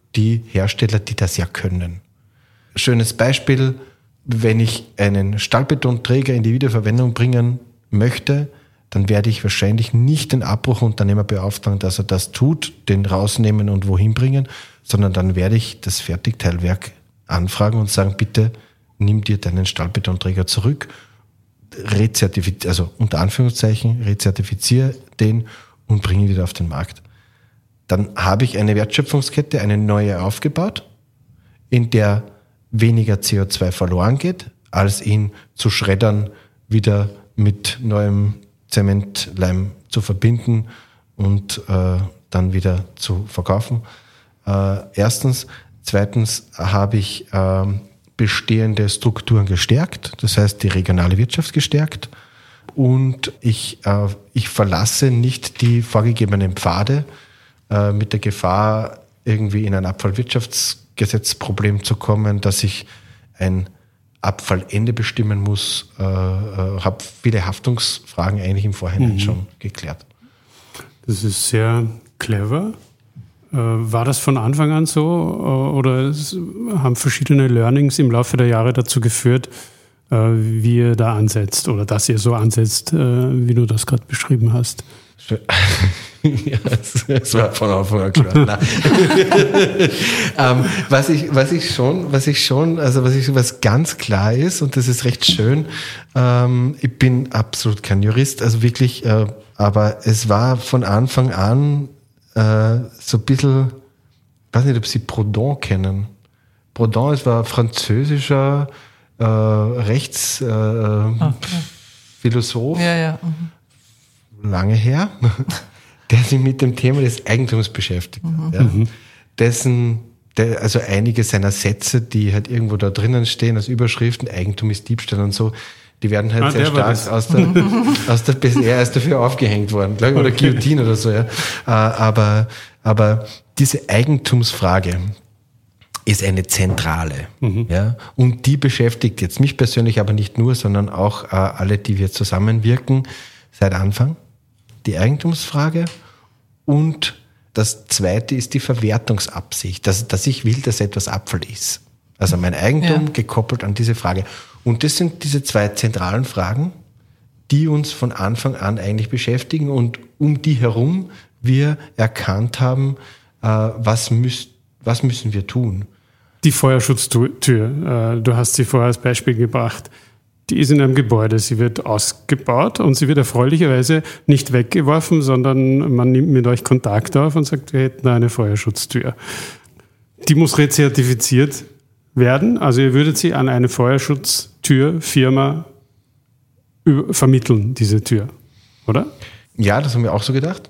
die Hersteller, die das ja können. Schönes Beispiel, wenn ich einen Stahlbetonträger in die Wiederverwendung bringen möchte, dann werde ich wahrscheinlich nicht den Abbruchunternehmer beauftragen, dass er das tut, den rausnehmen und wohin bringen, sondern dann werde ich das Fertigteilwerk anfragen und sagen, bitte nimm dir deinen Stahlbetonträger zurück, rezertifiz- also unter Anführungszeichen, rezertifiziere den und bringe ihn wieder auf den Markt. Dann habe ich eine Wertschöpfungskette, eine neue aufgebaut, in der weniger C O zwei verloren geht, als ihn zu schreddern, wieder mit neuem Zementleim zu verbinden und äh, dann wieder zu verkaufen. Äh, erstens. Zweitens habe ich äh, bestehende Strukturen gestärkt, das heißt die regionale Wirtschaft gestärkt. Und ich, äh, ich verlasse nicht die vorgegebenen Pfade äh, mit der Gefahr, irgendwie in ein Abfallwirtschaftsgesetzproblem zu kommen, dass ich ein Abfallende bestimmen muss, äh, äh, habe viele Haftungsfragen eigentlich im Vorhinein mhm. schon geklärt. Das ist sehr clever. Äh, war das von Anfang an so äh, oder es haben verschiedene Learnings im Laufe der Jahre dazu geführt, äh, wie ihr da ansetzt oder dass ihr so ansetzt, äh, wie du das gerade beschrieben hast? Ja, das war von Anfang an klar. ähm, was ich, was ich schon, was ich schon, also was ich, was ganz klar ist, und das ist recht schön, ähm, ich bin absolut kein Jurist, also wirklich, äh, aber es war von Anfang an äh, so ein bisschen, ich weiß nicht, ob Sie Proudhon kennen. Proudhon, es war französischer äh, Rechtsphilosoph, äh, ja, ja. Mhm. lange her, der sich mit dem Thema des Eigentums beschäftigt hat. Mhm. Ja. Dessen, der, also einige seiner Sätze, die halt irgendwo da drinnen stehen als Überschriften, Eigentum ist Diebstahl und so, die werden halt ah, sehr stark aus der, aus der B S R, er ist dafür aufgehängt worden, glaube ich, oder okay. Guillotine oder so, ja. Aber, aber diese Eigentumsfrage ist eine zentrale, mhm. ja. Und die beschäftigt jetzt mich persönlich aber nicht nur, sondern auch äh, alle, die wir zusammenwirken, seit Anfang. Die Eigentumsfrage und das zweite ist die Verwertungsabsicht, dass, dass ich will, dass etwas Abfall ist. Also mein Eigentum ja. gekoppelt an diese Frage. Und das sind diese zwei zentralen Fragen, die uns von Anfang an eigentlich beschäftigen und um die herum wir erkannt haben, äh, was, müß, was müssen wir tun. Die Feuerschutztür, äh, du hast sie vorher als Beispiel gebracht. Die ist in einem Gebäude, sie wird ausgebaut und sie wird erfreulicherweise nicht weggeworfen, sondern man nimmt mit euch Kontakt auf und sagt, wir hätten da eine Feuerschutztür. Die muss rezertifiziert werden, also ihr würdet sie an eine Feuerschutztürfirma vermitteln, diese Tür, oder? Ja, das haben wir auch so gedacht.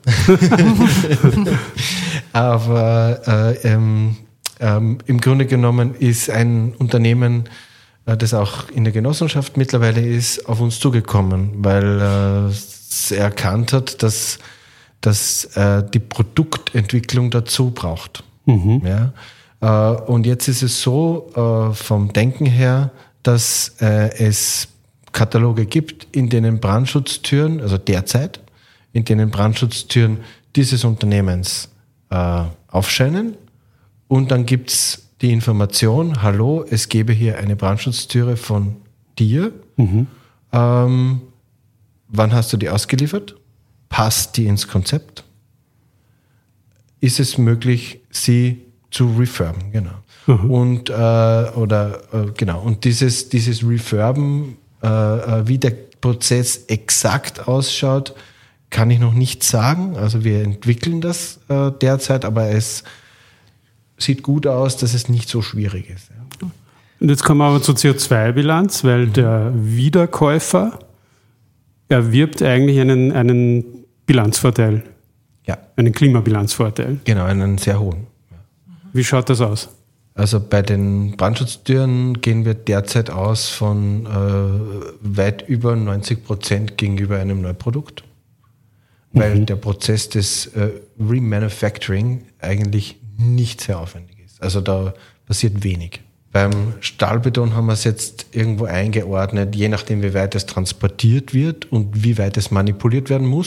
Aber äh, ähm, ähm, im Grunde genommen ist ein Unternehmen, das auch in der Genossenschaft mittlerweile ist, auf uns zugekommen, weil äh, es erkannt hat, dass, dass äh, die Produktentwicklung dazu braucht. Mhm. Ja? Äh, und jetzt ist es so, äh, vom Denken her, dass äh, es Kataloge gibt, in denen Brandschutztüren, also derzeit, in denen Brandschutztüren dieses Unternehmens äh, aufscheinen und dann gibt's die Information, hallo, es gäbe hier eine Brandschutztüre von dir. Mhm. Ähm, wann hast du die ausgeliefert? Passt die ins Konzept? Ist es möglich, sie zu refurben? Genau. Mhm. Und, äh, oder, äh, genau. Und dieses, dieses Refurben, äh, wie der Prozess exakt ausschaut, kann ich noch nicht sagen. Also wir entwickeln das äh, derzeit, aber es sieht gut aus, dass es nicht so schwierig ist. Ja. Und jetzt kommen wir aber zur C O zwei Bilanz, weil mhm. der Wiederkäufer erwirbt eigentlich einen, einen Bilanzvorteil. Ja. Einen Klimabilanzvorteil. Genau, einen sehr hohen. Ja. Wie schaut das aus? Also bei den Brandschutztüren gehen wir derzeit aus von äh, weit über neunzig Prozent gegenüber einem Neuprodukt, weil mhm. der Prozess des äh, Remanufacturing eigentlich nicht sehr aufwendig ist. Also da passiert wenig. Beim Stahlbeton haben wir es jetzt irgendwo eingeordnet, je nachdem wie weit es transportiert wird und wie weit es manipuliert werden muss,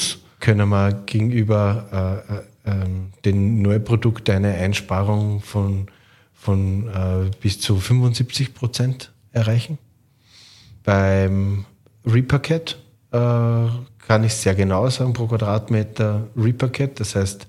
können wir gegenüber äh, äh, den Neuprodukten eine Einsparung von, von äh, bis zu fünfundsiebzig Prozent erreichen. Beim Reparkett äh, kann ich sehr genau sagen, pro Quadratmeter Reparkett, das heißt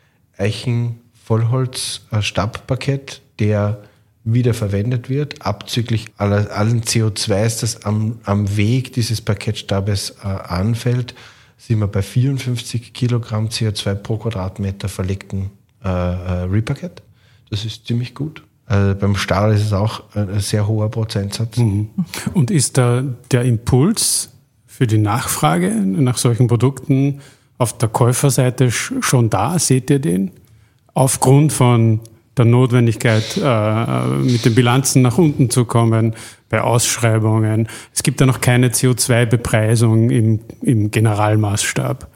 Eichen-Vollholz-Stabparkett, der wiederverwendet wird, abzüglich aller, allen C O zwei, das am, am Weg dieses Parkettstabes äh, anfällt, sind wir bei vierundfünfzig Kilogramm C O zwei pro Quadratmeter verlegten äh, äh, Reparkett. Das ist ziemlich gut. Also beim Stahl ist es auch ein sehr hoher Prozentsatz. Mhm. Und ist da der Impuls für die Nachfrage nach solchen Produkten auf der Käuferseite schon da? Seht ihr den? Aufgrund von der Notwendigkeit, äh, mit den Bilanzen nach unten zu kommen, bei Ausschreibungen. Es gibt ja noch keine C O zwei Bepreisung im, im Generalmaßstab.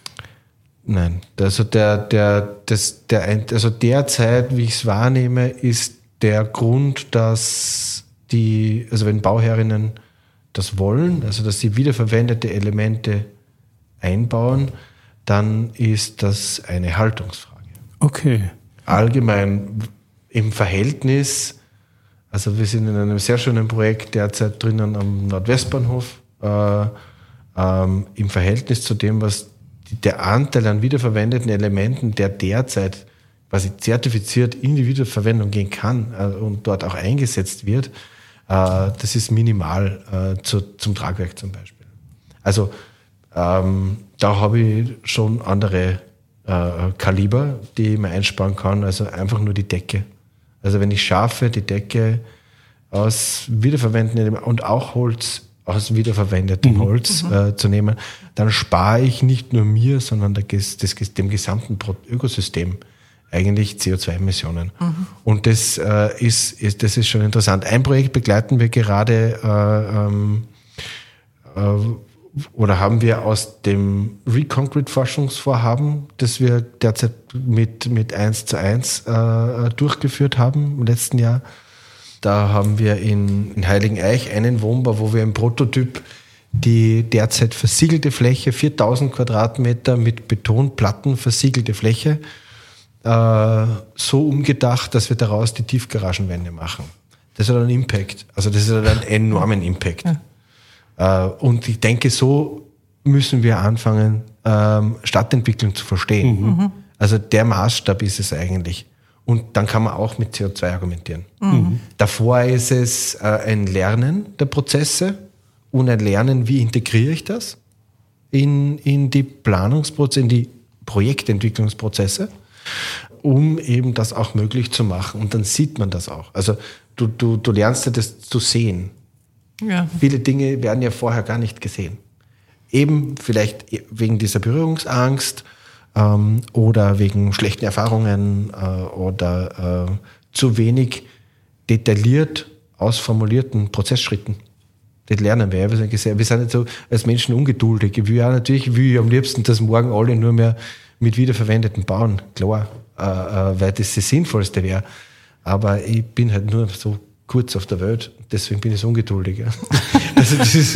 Nein, also der, der, das, der, also derzeit, wie ich es wahrnehme, ist der Grund, dass die, also wenn Bauherrinnen das wollen, also dass sie wiederverwendete Elemente einbauen, dann ist das eine Haltungsfrage. Okay. Allgemein im Verhältnis, also wir sind in einem sehr schönen Projekt derzeit drinnen am Nordwestbahnhof, äh, ähm, im Verhältnis zu dem, was die, der Anteil an wiederverwendeten Elementen, der derzeit quasi zertifiziert in die Wiederverwendung gehen kann äh, und dort auch eingesetzt wird, äh, das ist minimal äh, zu, zum Tragwerk zum Beispiel. Also ähm, da habe ich schon andere äh, Kaliber, die man einsparen kann, also einfach nur die Decke. Also wenn ich schaffe, die Decke aus wiederverwendeten Elementen und auch Holz aus wiederverwendetem mhm. Holz mhm. äh, zu nehmen, dann spare ich nicht nur mir, sondern der, das, dem gesamten Ökosystem eigentlich C O zwei Emissionen. Mhm. Und das, äh, ist, ist, das ist schon interessant. Ein Projekt begleiten wir gerade äh, ähm, äh, oder haben wir aus dem Reconcrete-Forschungsvorhaben, das wir derzeit mit, mit eins zu eins äh, durchgeführt haben im letzten Jahr. Da haben wir in, in Heiligeneich einen Wohnbau, wo wir im Prototyp die derzeit versiegelte Fläche, viertausend Quadratmeter mit Betonplatten versiegelte Fläche, äh, so umgedacht, dass wir daraus die Tiefgaragenwände machen. Das hat einen Impact. Also das hat einen enormen Impact. Ja. Äh, und ich denke, so müssen wir anfangen, ähm, Stadtentwicklung zu verstehen. Mhm. Also der Maßstab ist es eigentlich. Und dann kann man auch mit C O zwei argumentieren. Mhm. Davor ist es äh, ein Lernen der Prozesse und ein Lernen, wie integriere ich das in, in die Planungsprozesse, in die Projektentwicklungsprozesse, um eben das auch möglich zu machen. Und dann sieht man das auch. Also du, du, du lernst ja das zu sehen. Ja. Viele Dinge werden ja vorher gar nicht gesehen. Eben vielleicht wegen dieser Berührungsangst, Ähm, oder wegen schlechten Erfahrungen äh, oder äh, zu wenig detailliert ausformulierten Prozessschritten. Das lernen wir. Wir sind, sehr, wir sind nicht so als Menschen ungeduldig. Ich will ja natürlich will ich am liebsten, dass morgen alle nur mehr mit wiederverwendeten bauen. Klar, äh, äh, weil das das Sinnvollste wäre. Aber ich bin halt nur so kurz auf der Welt, deswegen bin ich so ungeduldig. Ja. Also das ist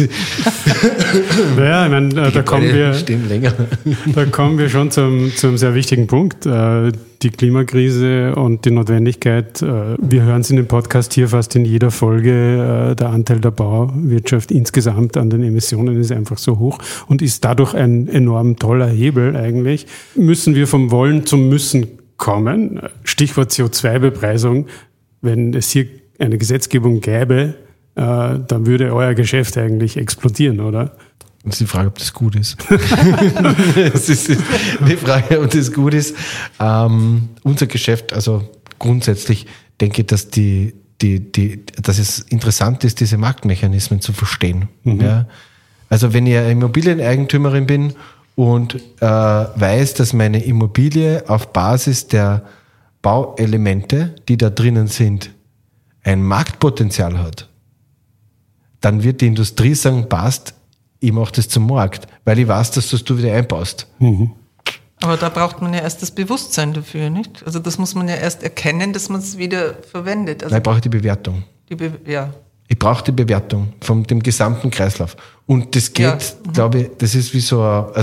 ja, ich meine, da kommen wir, länger. da kommen wir schon zum, zum sehr wichtigen Punkt. Die Klimakrise und die Notwendigkeit. Wir hören es in dem Podcast hier fast in jeder Folge. Der Anteil der Bauwirtschaft insgesamt an den Emissionen ist einfach so hoch und ist dadurch ein enorm toller Hebel eigentlich. Müssen wir vom Wollen zum Müssen kommen? Stichwort C O zwei Bepreisung. Wenn es hier eine Gesetzgebung gäbe, äh, dann würde euer Geschäft eigentlich explodieren, oder? Das ist die Frage, ob das gut ist. Das ist die Frage, ob das gut ist. Ähm, unser Geschäft, also grundsätzlich denke ich, dass, die, die, die, dass es interessant ist, diese Marktmechanismen zu verstehen. Mhm. Ja? Also wenn ich Immobilieneigentümerin bin und äh, weiß, dass meine Immobilie auf Basis der Bauelemente, die da drinnen sind, ein Marktpotenzial hat, dann wird die Industrie sagen, passt, ich mache das zum Markt, weil ich weiß, dass das du wieder einbaust. Mhm. Aber da braucht man ja erst das Bewusstsein dafür, nicht? Also das muss man ja erst erkennen, dass man es wieder verwendet. Also Nein, ich brauche die Bewertung. Die Be- ja. Ich brauche die Bewertung von dem gesamten Kreislauf. Und das geht, ja. mhm. glaube ich, das ist wie so, ein, also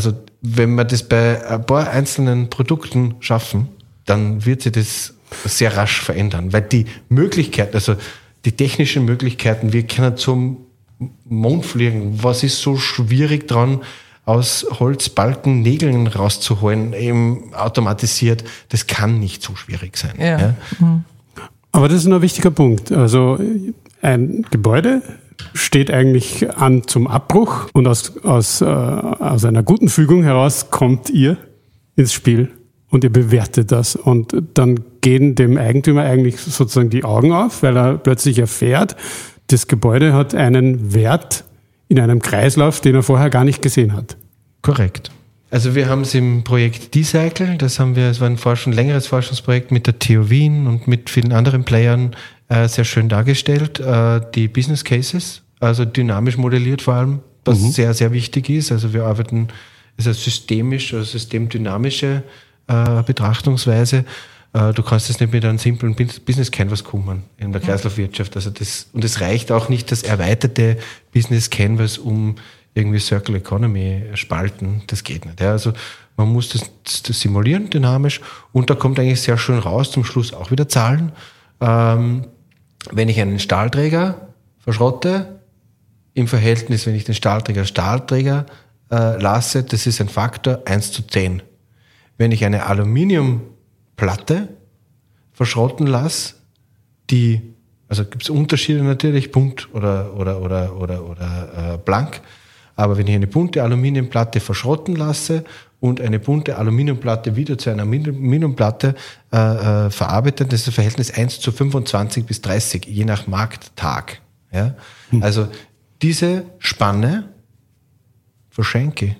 wenn wir das bei ein paar einzelnen Produkten schaffen, dann wird sich das sehr rasch verändern, weil die Möglichkeiten, also die technischen Möglichkeiten, wir können zum Mond fliegen. Was ist so schwierig dran, aus Holzbalken Nägeln rauszuholen, eben automatisiert? Das kann nicht so schwierig sein. Ja. Ja? Mhm. Aber das ist ein wichtiger Punkt. Also ein Gebäude steht eigentlich an zum Abbruch und aus, aus, äh, aus einer guten Fügung heraus kommt ihr ins Spiel und ihr bewertet das. Und dann gehen dem Eigentümer eigentlich sozusagen die Augen auf, weil er plötzlich erfährt, das Gebäude hat einen Wert in einem Kreislauf, den er vorher gar nicht gesehen hat. Korrekt. Also wir haben es im Projekt D-Cycle, das haben wir, es war ein Forschung, längeres Forschungsprojekt mit der T U Wien und mit vielen anderen Playern äh, sehr schön dargestellt. Äh, die Business Cases, also dynamisch modelliert vor allem, was mhm. sehr, sehr wichtig ist. Also wir arbeiten, es ist eine systemisch, also systemdynamische äh, Betrachtungsweise. Äh, du kannst das nicht mit einem simplen Business Canvas kommen in der Kreislaufwirtschaft. Also das, und es reicht auch nicht das erweiterte Business Canvas, um irgendwie Circle Economy spalten, das geht nicht. Ja, also man muss das, das, das simulieren, dynamisch, und da kommt eigentlich sehr schön raus, zum Schluss auch wieder Zahlen. Ähm, wenn ich einen Stahlträger verschrotte, im Verhältnis, wenn ich den Stahlträger Stahlträger äh, lasse, das ist ein Faktor eins zu zehn. Wenn ich eine Aluminiumplatte verschrotten lasse, die, also gibt es Unterschiede natürlich, Punkt oder, oder, oder, oder, oder äh, blank. Aber wenn ich eine bunte Aluminiumplatte verschrotten lasse und eine bunte Aluminiumplatte wieder zu einer Aluminiumplatte äh, äh, verarbeite, das ist das Verhältnis eins zu fünfundzwanzig bis dreißig, je nach Markttag. Ja? Hm. Also diese Spanne verschenke.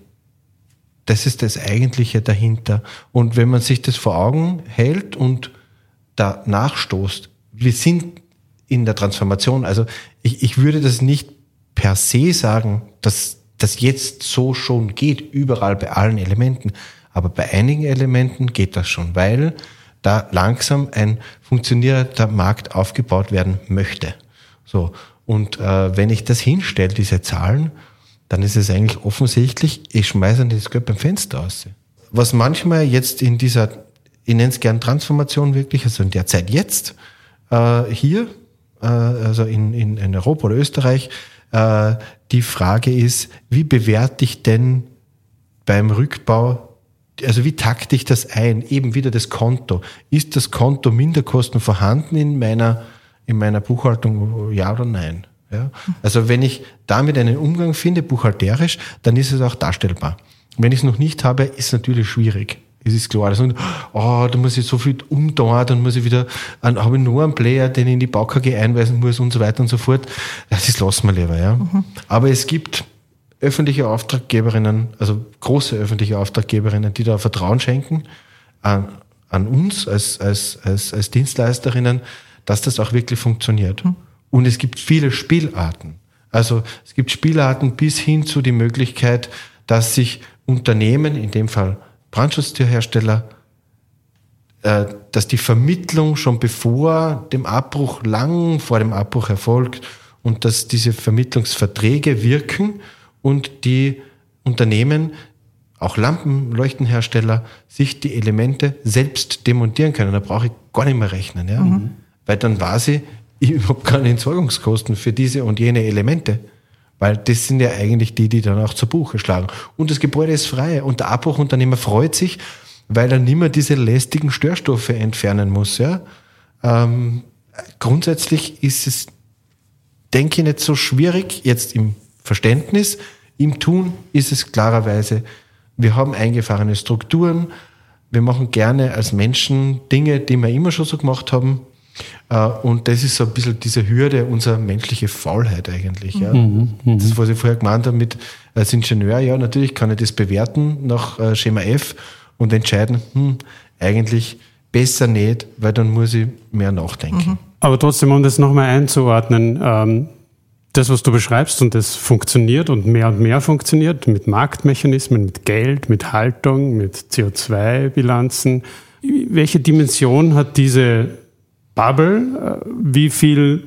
Das ist das Eigentliche dahinter. Und wenn man sich das vor Augen hält und da nachstoßt, wir sind in der Transformation, also ich, ich würde das nicht per se sagen, dass das jetzt so schon geht, überall bei allen Elementen. Aber bei einigen Elementen geht das schon, weil da langsam ein funktionierender Markt aufgebaut werden möchte. So. Und äh, wenn ich das hinstelle, diese Zahlen, dann ist es eigentlich offensichtlich, ich schmeiße das Geld beim Fenster aus. Was manchmal jetzt in dieser, ich nenne es gern Transformation wirklich, also in der Zeit jetzt, äh, hier, äh, also in, in, in Europa oder Österreich, äh, die Frage ist, wie bewerte ich denn beim Rückbau, also wie takte ich das ein? Eben wieder das Konto. Ist das Konto Minderkosten vorhanden in meiner, in meiner Buchhaltung, ja oder nein? Ja? Also wenn ich damit einen Umgang finde, buchhalterisch, dann ist es auch darstellbar. Wenn ich es noch nicht habe, ist es natürlich schwierig. Es ist klar, also, oh, da muss ich so viel umdauern, dann muss ich wieder, dann habe ich nur einen Player, den ich in die Bau-K G einweisen muss und so weiter und so fort. Das lassen wir lieber, ja. Mhm. Aber es gibt öffentliche Auftraggeberinnen, also große öffentliche Auftraggeberinnen, die da Vertrauen schenken an, an uns als, als, als, als Dienstleisterinnen, dass das auch wirklich funktioniert. Mhm. Und es gibt viele Spielarten. Also es gibt Spielarten bis hin zu die Möglichkeit, dass sich Unternehmen, in dem Fall Brandschutztierhersteller, äh, dass die Vermittlung schon bevor dem Abbruch, lang vor dem Abbruch erfolgt und dass diese Vermittlungsverträge wirken und die Unternehmen, auch Lampenleuchtenhersteller, sich die Elemente selbst demontieren können. Da brauche ich gar nicht mehr rechnen, ja? Mhm. Weil dann weiß ich, ich habe keine Entsorgungskosten für diese und jene Elemente. Weil das sind ja eigentlich die, die dann auch zu Buche schlagen. Und das Gebäude ist frei und der Abbruchunternehmer freut sich, weil er nicht mehr diese lästigen Störstoffe entfernen muss. Ja? Ähm, grundsätzlich ist es, denke ich, nicht so schwierig, jetzt im Verständnis. Im Tun ist es klarerweise, wir haben eingefahrene Strukturen, wir machen gerne als Menschen Dinge, die wir immer schon so gemacht haben. Und das ist so ein bisschen diese Hürde, unsere menschliche Faulheit eigentlich. Ja. Mhm, das, was ich vorher gemeint habe mit als Ingenieur, ja, natürlich kann ich das bewerten nach Schema F und entscheiden, hm, eigentlich besser nicht, weil dann muss ich mehr nachdenken. Mhm. Aber trotzdem, um das nochmal einzuordnen, ähm, das, was du beschreibst, und das funktioniert und mehr und mehr funktioniert, mit Marktmechanismen, mit Geld, mit Haltung, mit C O zwei Bilanzen. Welche Dimension hat diese Bubble? Wie viel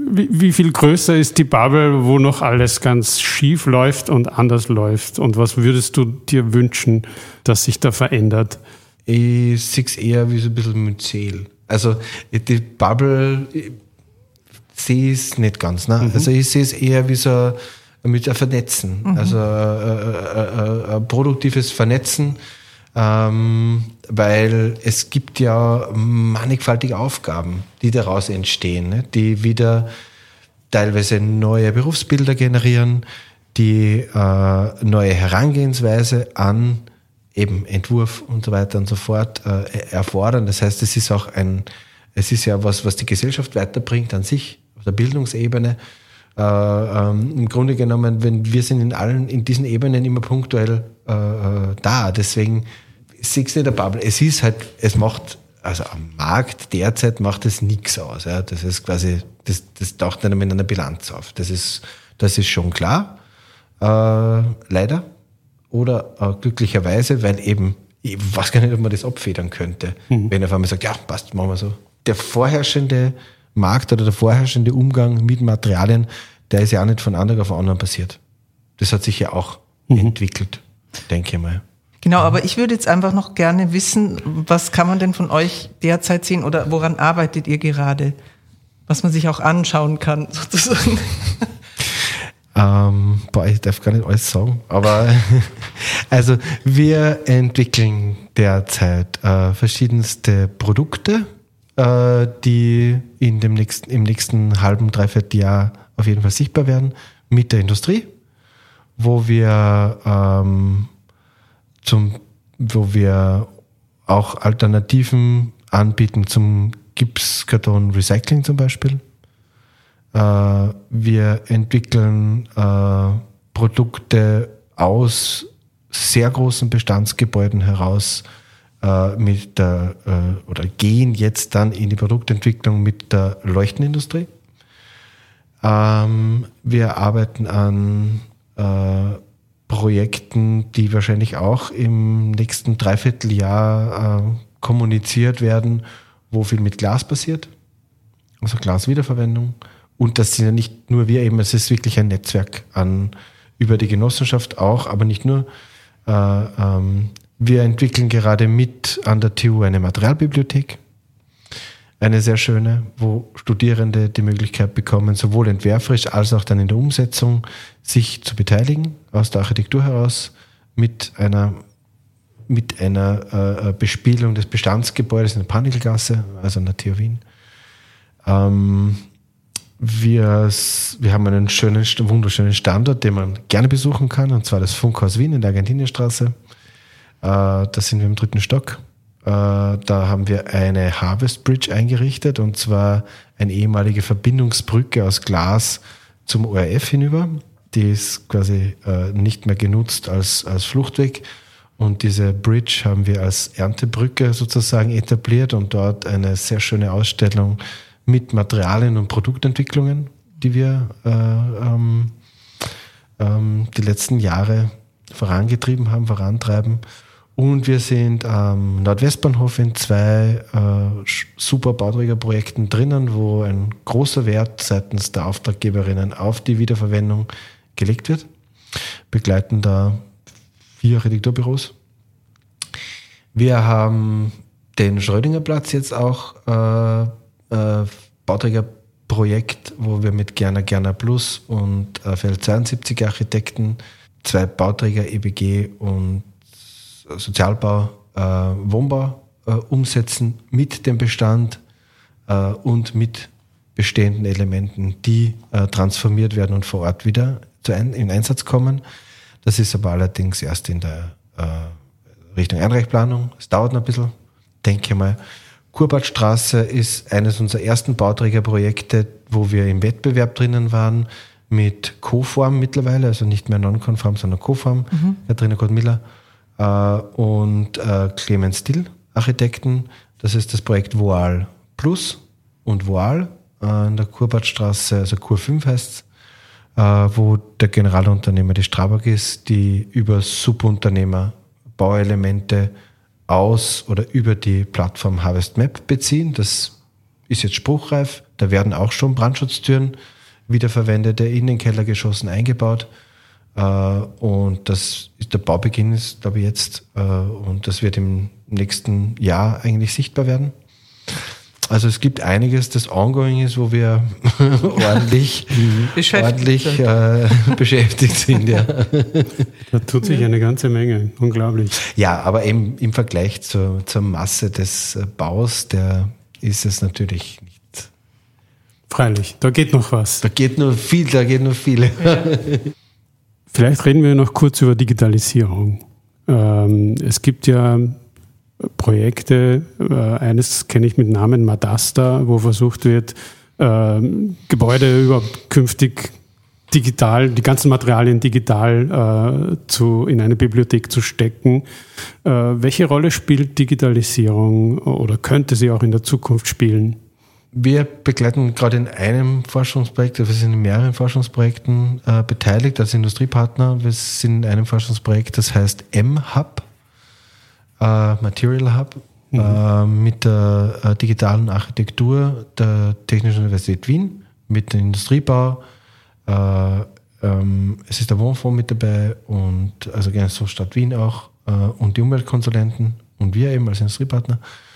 wie, wie viel größer ist die Bubble, wo noch alles ganz schief läuft und anders läuft? Und was würdest du dir wünschen, dass sich da verändert? Ich sehe es eher wie so ein bisschen Myzel. Also die Bubble sehe ich es nicht ganz. Ne? Mhm. Also ich sehe es eher wie so mit ein Vernetzen. Mhm. Also ein, ein, ein produktives Vernetzen. Ähm, weil es gibt ja mannigfaltige Aufgaben, die daraus entstehen, ne? Die wieder teilweise neue Berufsbilder generieren, die äh, neue Herangehensweise an eben Entwurf und so weiter und so fort äh, erfordern. Das heißt, es ist auch ein, es ist ja was, was die Gesellschaft weiterbringt an sich, auf der Bildungsebene. Äh, ähm, im Grunde genommen, wenn wir sind in allen, in diesen Ebenen immer punktuell äh, da. Deswegen sehe ich es nicht der Bubble. Es ist halt, es macht, also am Markt derzeit macht es nichts aus. Ja. Das ist quasi, das, das taucht nicht mehr in einer Bilanz auf. Das ist, das ist schon klar. Äh, leider. Oder äh, glücklicherweise, weil eben, ich weiß gar nicht, ob man das abfedern könnte. Mhm. Wenn er auf einmal sagt, ja, passt, machen wir so. Der vorherrschende Markt oder der vorherrschende Umgang mit Materialien, der ist ja auch nicht von einem auf den anderen passiert. Das hat sich ja auch mhm. entwickelt, denke ich mal. Genau, aber ich würde jetzt einfach noch gerne wissen, was kann man denn von euch derzeit sehen oder woran arbeitet ihr gerade? Was man sich auch anschauen kann, sozusagen. Ähm, boah, ich darf gar nicht alles sagen, aber also wir entwickeln derzeit äh, verschiedenste Produkte, äh, die in dem nächsten, im nächsten halben, dreiviertel Jahr auf jeden Fall sichtbar werden mit der Industrie, wo wir ähm, zum, wo wir auch Alternativen anbieten zum Gipskarton-Recycling zum Beispiel. Wir entwickeln äh, Produkte aus sehr großen Bestandsgebäuden heraus äh, mit der, äh, oder gehen jetzt dann in die Produktentwicklung mit der Leuchtenindustrie. Ähm, wir arbeiten an äh, Projekten, die wahrscheinlich auch im nächsten Dreivierteljahr äh, kommuniziert werden, wo viel mit Glas passiert, also Glaswiederverwendung. Und das sind ja nicht nur wir eben, es ist wirklich ein Netzwerk an über die Genossenschaft auch, aber nicht nur. Äh, ähm, wir entwickeln gerade mit an der T U eine Materialbibliothek, eine sehr schöne, wo Studierende die Möglichkeit bekommen, sowohl entwerferisch als auch dann in der Umsetzung sich zu beteiligen, aus der Architektur heraus, mit einer, mit einer äh, Bespielung des Bestandsgebäudes in der Panickelgasse, also in der T U Wien. Ähm, Wir, wir haben einen schönen, wunderschönen Standort, den man gerne besuchen kann, und zwar das Funkhaus Wien in der Argentinienstraße. Äh, da sind wir im dritten Stock. Äh, da haben wir eine Harvest Bridge eingerichtet, und zwar eine ehemalige Verbindungsbrücke aus Glas zum O R F hinüber. Die ist quasi äh, nicht mehr genutzt als, als Fluchtweg. Und diese Bridge haben wir als Erntebrücke sozusagen etabliert und dort eine sehr schöne Ausstellung mit Materialien und Produktentwicklungen, die wir äh, ähm, ähm, die letzten Jahre vorangetrieben haben, vorantreiben. Und wir sind am Nordwestbahnhof in zwei äh, super Bauträgerprojekten drinnen, wo ein großer Wert seitens der Auftraggeberinnen auf die Wiederverwendung gelegt wird. Begleiten da vier Architekturbüros. Wir haben den Schrödingerplatz jetzt auch äh, Äh, Bauträgerprojekt, wo wir mit Gerner Gerner Plus und äh, F L zweiundsiebzig Architekten, zwei Bauträger E B G und Sozialbau, äh, Wohnbau äh, umsetzen mit dem Bestand äh, und mit bestehenden Elementen, die äh, transformiert werden und vor Ort wieder zu ein, in Einsatz kommen. Das ist aber allerdings erst in der äh, Richtung Einreichplanung. Es dauert noch ein bisschen, denke ich mal. Kurbadstraße ist eines unserer ersten Bauträgerprojekte, wo wir im Wettbewerb drinnen waren, mit Co-Form mittlerweile, also nicht mehr Non-Conform, sondern Co-Form, mhm. Katharina Kott-Miller äh, und äh, Clemens Still, Architekten. Das ist das Projekt Voal Plus und Voal äh, in der Kurbadstraße, also Kur fünf heißt es, äh, wo der Generalunternehmer die Strabag ist, die über Subunternehmer Bauelemente aus oder über die Plattform Harvest Map beziehen. Das ist jetzt spruchreif. Da werden auch schon Brandschutztüren wiederverwendete in den Kellergeschossen eingebaut. Und das ist der Baubeginn ist, glaube ich, jetzt. Und das wird im nächsten Jahr eigentlich sichtbar werden. Also es gibt einiges, das ongoing ist, wo wir ordentlich, ordentlich äh, beschäftigt sind. Ja. Da tut sich eine ganze Menge, unglaublich. Ja, aber eben im Vergleich zur, zur Masse des Baus, der ist es natürlich nicht. Freilich, da geht noch was. Da geht noch viel, da geht noch viel. Ja. Vielleicht reden wir noch kurz über Digitalisierung. Ähm, es gibt ja Projekte, äh, eines kenne ich mit Namen Madasta, wo versucht wird, äh, Gebäude überhaupt künftig digital, die ganzen Materialien digital äh, zu, in eine Bibliothek zu stecken. Äh, welche Rolle spielt Digitalisierung oder könnte sie auch in der Zukunft spielen? Wir begleiten gerade in einem Forschungsprojekt, wir sind in mehreren Forschungsprojekten äh, beteiligt als Industriepartner. Wir sind in einem Forschungsprojekt, das heißt M-Hub, äh, Material Hub, mhm. äh, mit der äh, digitalen Architektur der Technischen Universität Wien, mit dem Industriebau. Äh, ähm, es ist der Wohnfonds mit dabei und also gerne so Stadt Wien auch äh, und die Umweltkonsulenten und wir eben als Industriepartner.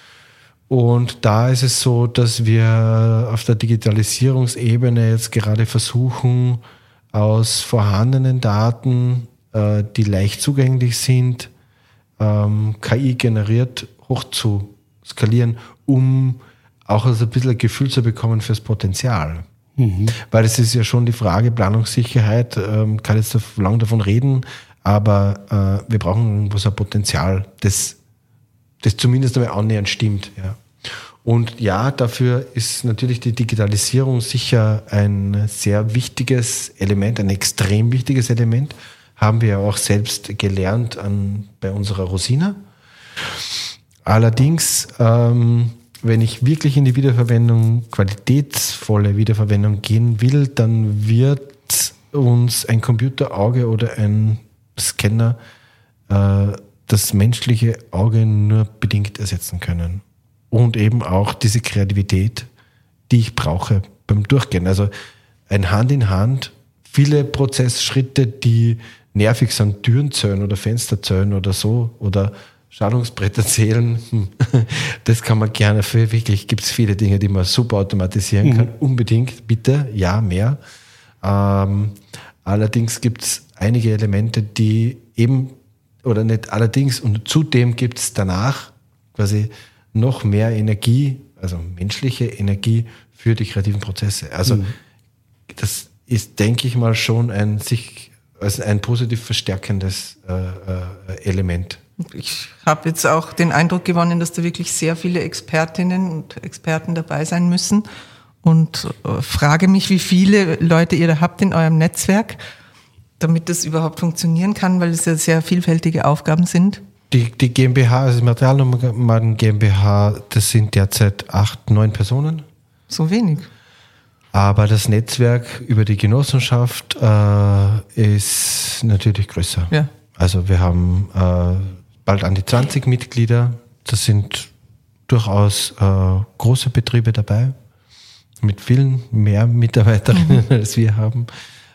Und da ist es so, dass wir auf der Digitalisierungsebene jetzt gerade versuchen, aus vorhandenen Daten, äh, die leicht zugänglich sind, ähm, K I generiert, hoch zu skalieren, um auch also ein bisschen ein Gefühl zu bekommen fürs Potenzial. Mhm. Weil es ist ja schon die Frage Planungssicherheit, ähm, kann jetzt lange davon reden, aber äh, wir brauchen irgendwo so ein Potenzial, das das zumindest einmal annähernd stimmt. Ja. Und ja, dafür ist natürlich die Digitalisierung sicher ein sehr wichtiges Element, ein extrem wichtiges Element. Haben wir ja auch selbst gelernt an, bei unserer Rosina. Allerdings, ähm, wenn ich wirklich in die Wiederverwendung, qualitätsvolle Wiederverwendung gehen will, dann wird uns ein Computerauge oder ein Scanner äh, das menschliche Auge nur bedingt ersetzen können. Und eben auch diese Kreativität, die ich brauche beim Durchgehen. Also ein Hand in Hand, viele Prozessschritte, die nervig sind, Türen zählen oder Fenster zählen oder so oder Schaltungsbretter zählen. Das kann man gerne für, wirklich gibt es viele Dinge, die man super automatisieren kann. Mhm. Unbedingt, bitte, ja, mehr. Ähm, allerdings gibt es einige Elemente, die eben oder nicht allerdings, und zudem gibt es danach quasi noch mehr Energie, also menschliche Energie für die kreativen Prozesse. Also mhm. das ist, denke ich mal, schon ein sich als ein positiv verstärkendes äh, äh, Element. Ich habe jetzt auch den Eindruck gewonnen, dass da wirklich sehr viele Expertinnen und Experten dabei sein müssen und äh, frage mich, wie viele Leute ihr da habt in eurem Netzwerk, damit das überhaupt funktionieren kann, weil es ja sehr vielfältige Aufgaben sind. Die, die GmbH, also die Materialnomaden GmbH, das sind derzeit acht, neun Personen. So wenig. Aber das Netzwerk über die Genossenschaft äh, ist natürlich größer. Ja. Also wir haben äh, bald an die zwanzig Mitglieder. Das sind durchaus äh, große Betriebe dabei, mit vielen mehr Mitarbeiterinnen mhm. als wir haben.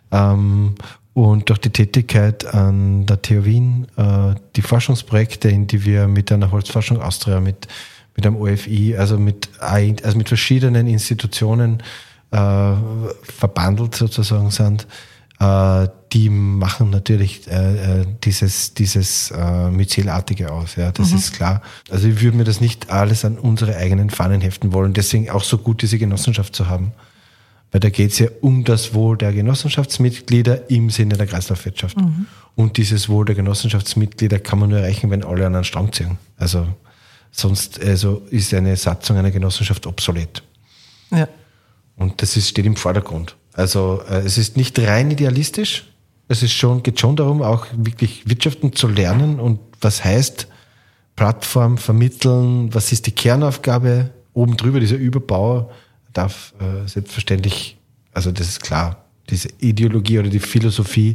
Ähm, Und durch die Tätigkeit an der T H Wien, äh, die Forschungsprojekte, in die wir mit einer Holzforschung Austria, mit, mit einem O F I, also mit, also mit verschiedenen Institutionen äh, verbandelt sozusagen sind, äh, die machen natürlich äh, dieses, dieses äh, Myzelartige aus. Ja, das mhm. ist klar. Also ich würde mir das nicht alles an unsere eigenen Fahnen heften wollen. Deswegen auch so gut, diese Genossenschaft zu haben. Weil da geht es ja um das Wohl der Genossenschaftsmitglieder im Sinne der Kreislaufwirtschaft. Mhm. Und dieses Wohl der Genossenschaftsmitglieder kann man nur erreichen, wenn alle an einen Strang ziehen. Also sonst also ist eine Satzung einer Genossenschaft obsolet. Ja. Und das ist, steht im Vordergrund. Also äh, es ist nicht rein idealistisch. Es ist schon, geht schon darum, auch wirklich Wirtschaften zu lernen und was heißt Plattform vermitteln, was ist die Kernaufgabe, oben drüber dieser Überbau darf äh, selbstverständlich, also das ist klar, diese Ideologie oder die Philosophie,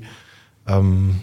ähm,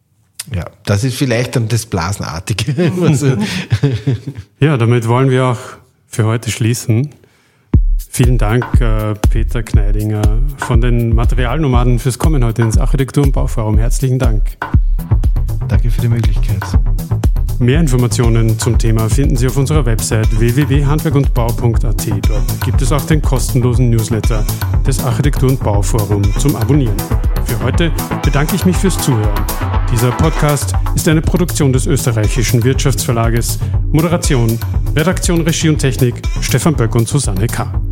ja, das ist vielleicht dann das Blasenartige. Also ja, damit wollen wir auch für heute schließen. Vielen Dank, äh, Peter Kneidinger von den Materialnomaden fürs Kommen heute ins Architektur- und Bauforum. Herzlichen Dank. Danke für die Möglichkeit. Mehr Informationen zum Thema finden Sie auf unserer Website w w w punkt handwerk und bau punkt a t. Dort gibt es auch den kostenlosen Newsletter des Architektur- und Bauforum zum Abonnieren. Für heute bedanke ich mich fürs Zuhören. Dieser Podcast ist eine Produktion des österreichischen Wirtschaftsverlages. Moderation, Redaktion, Regie und Technik Stefan Böck und Susanne K.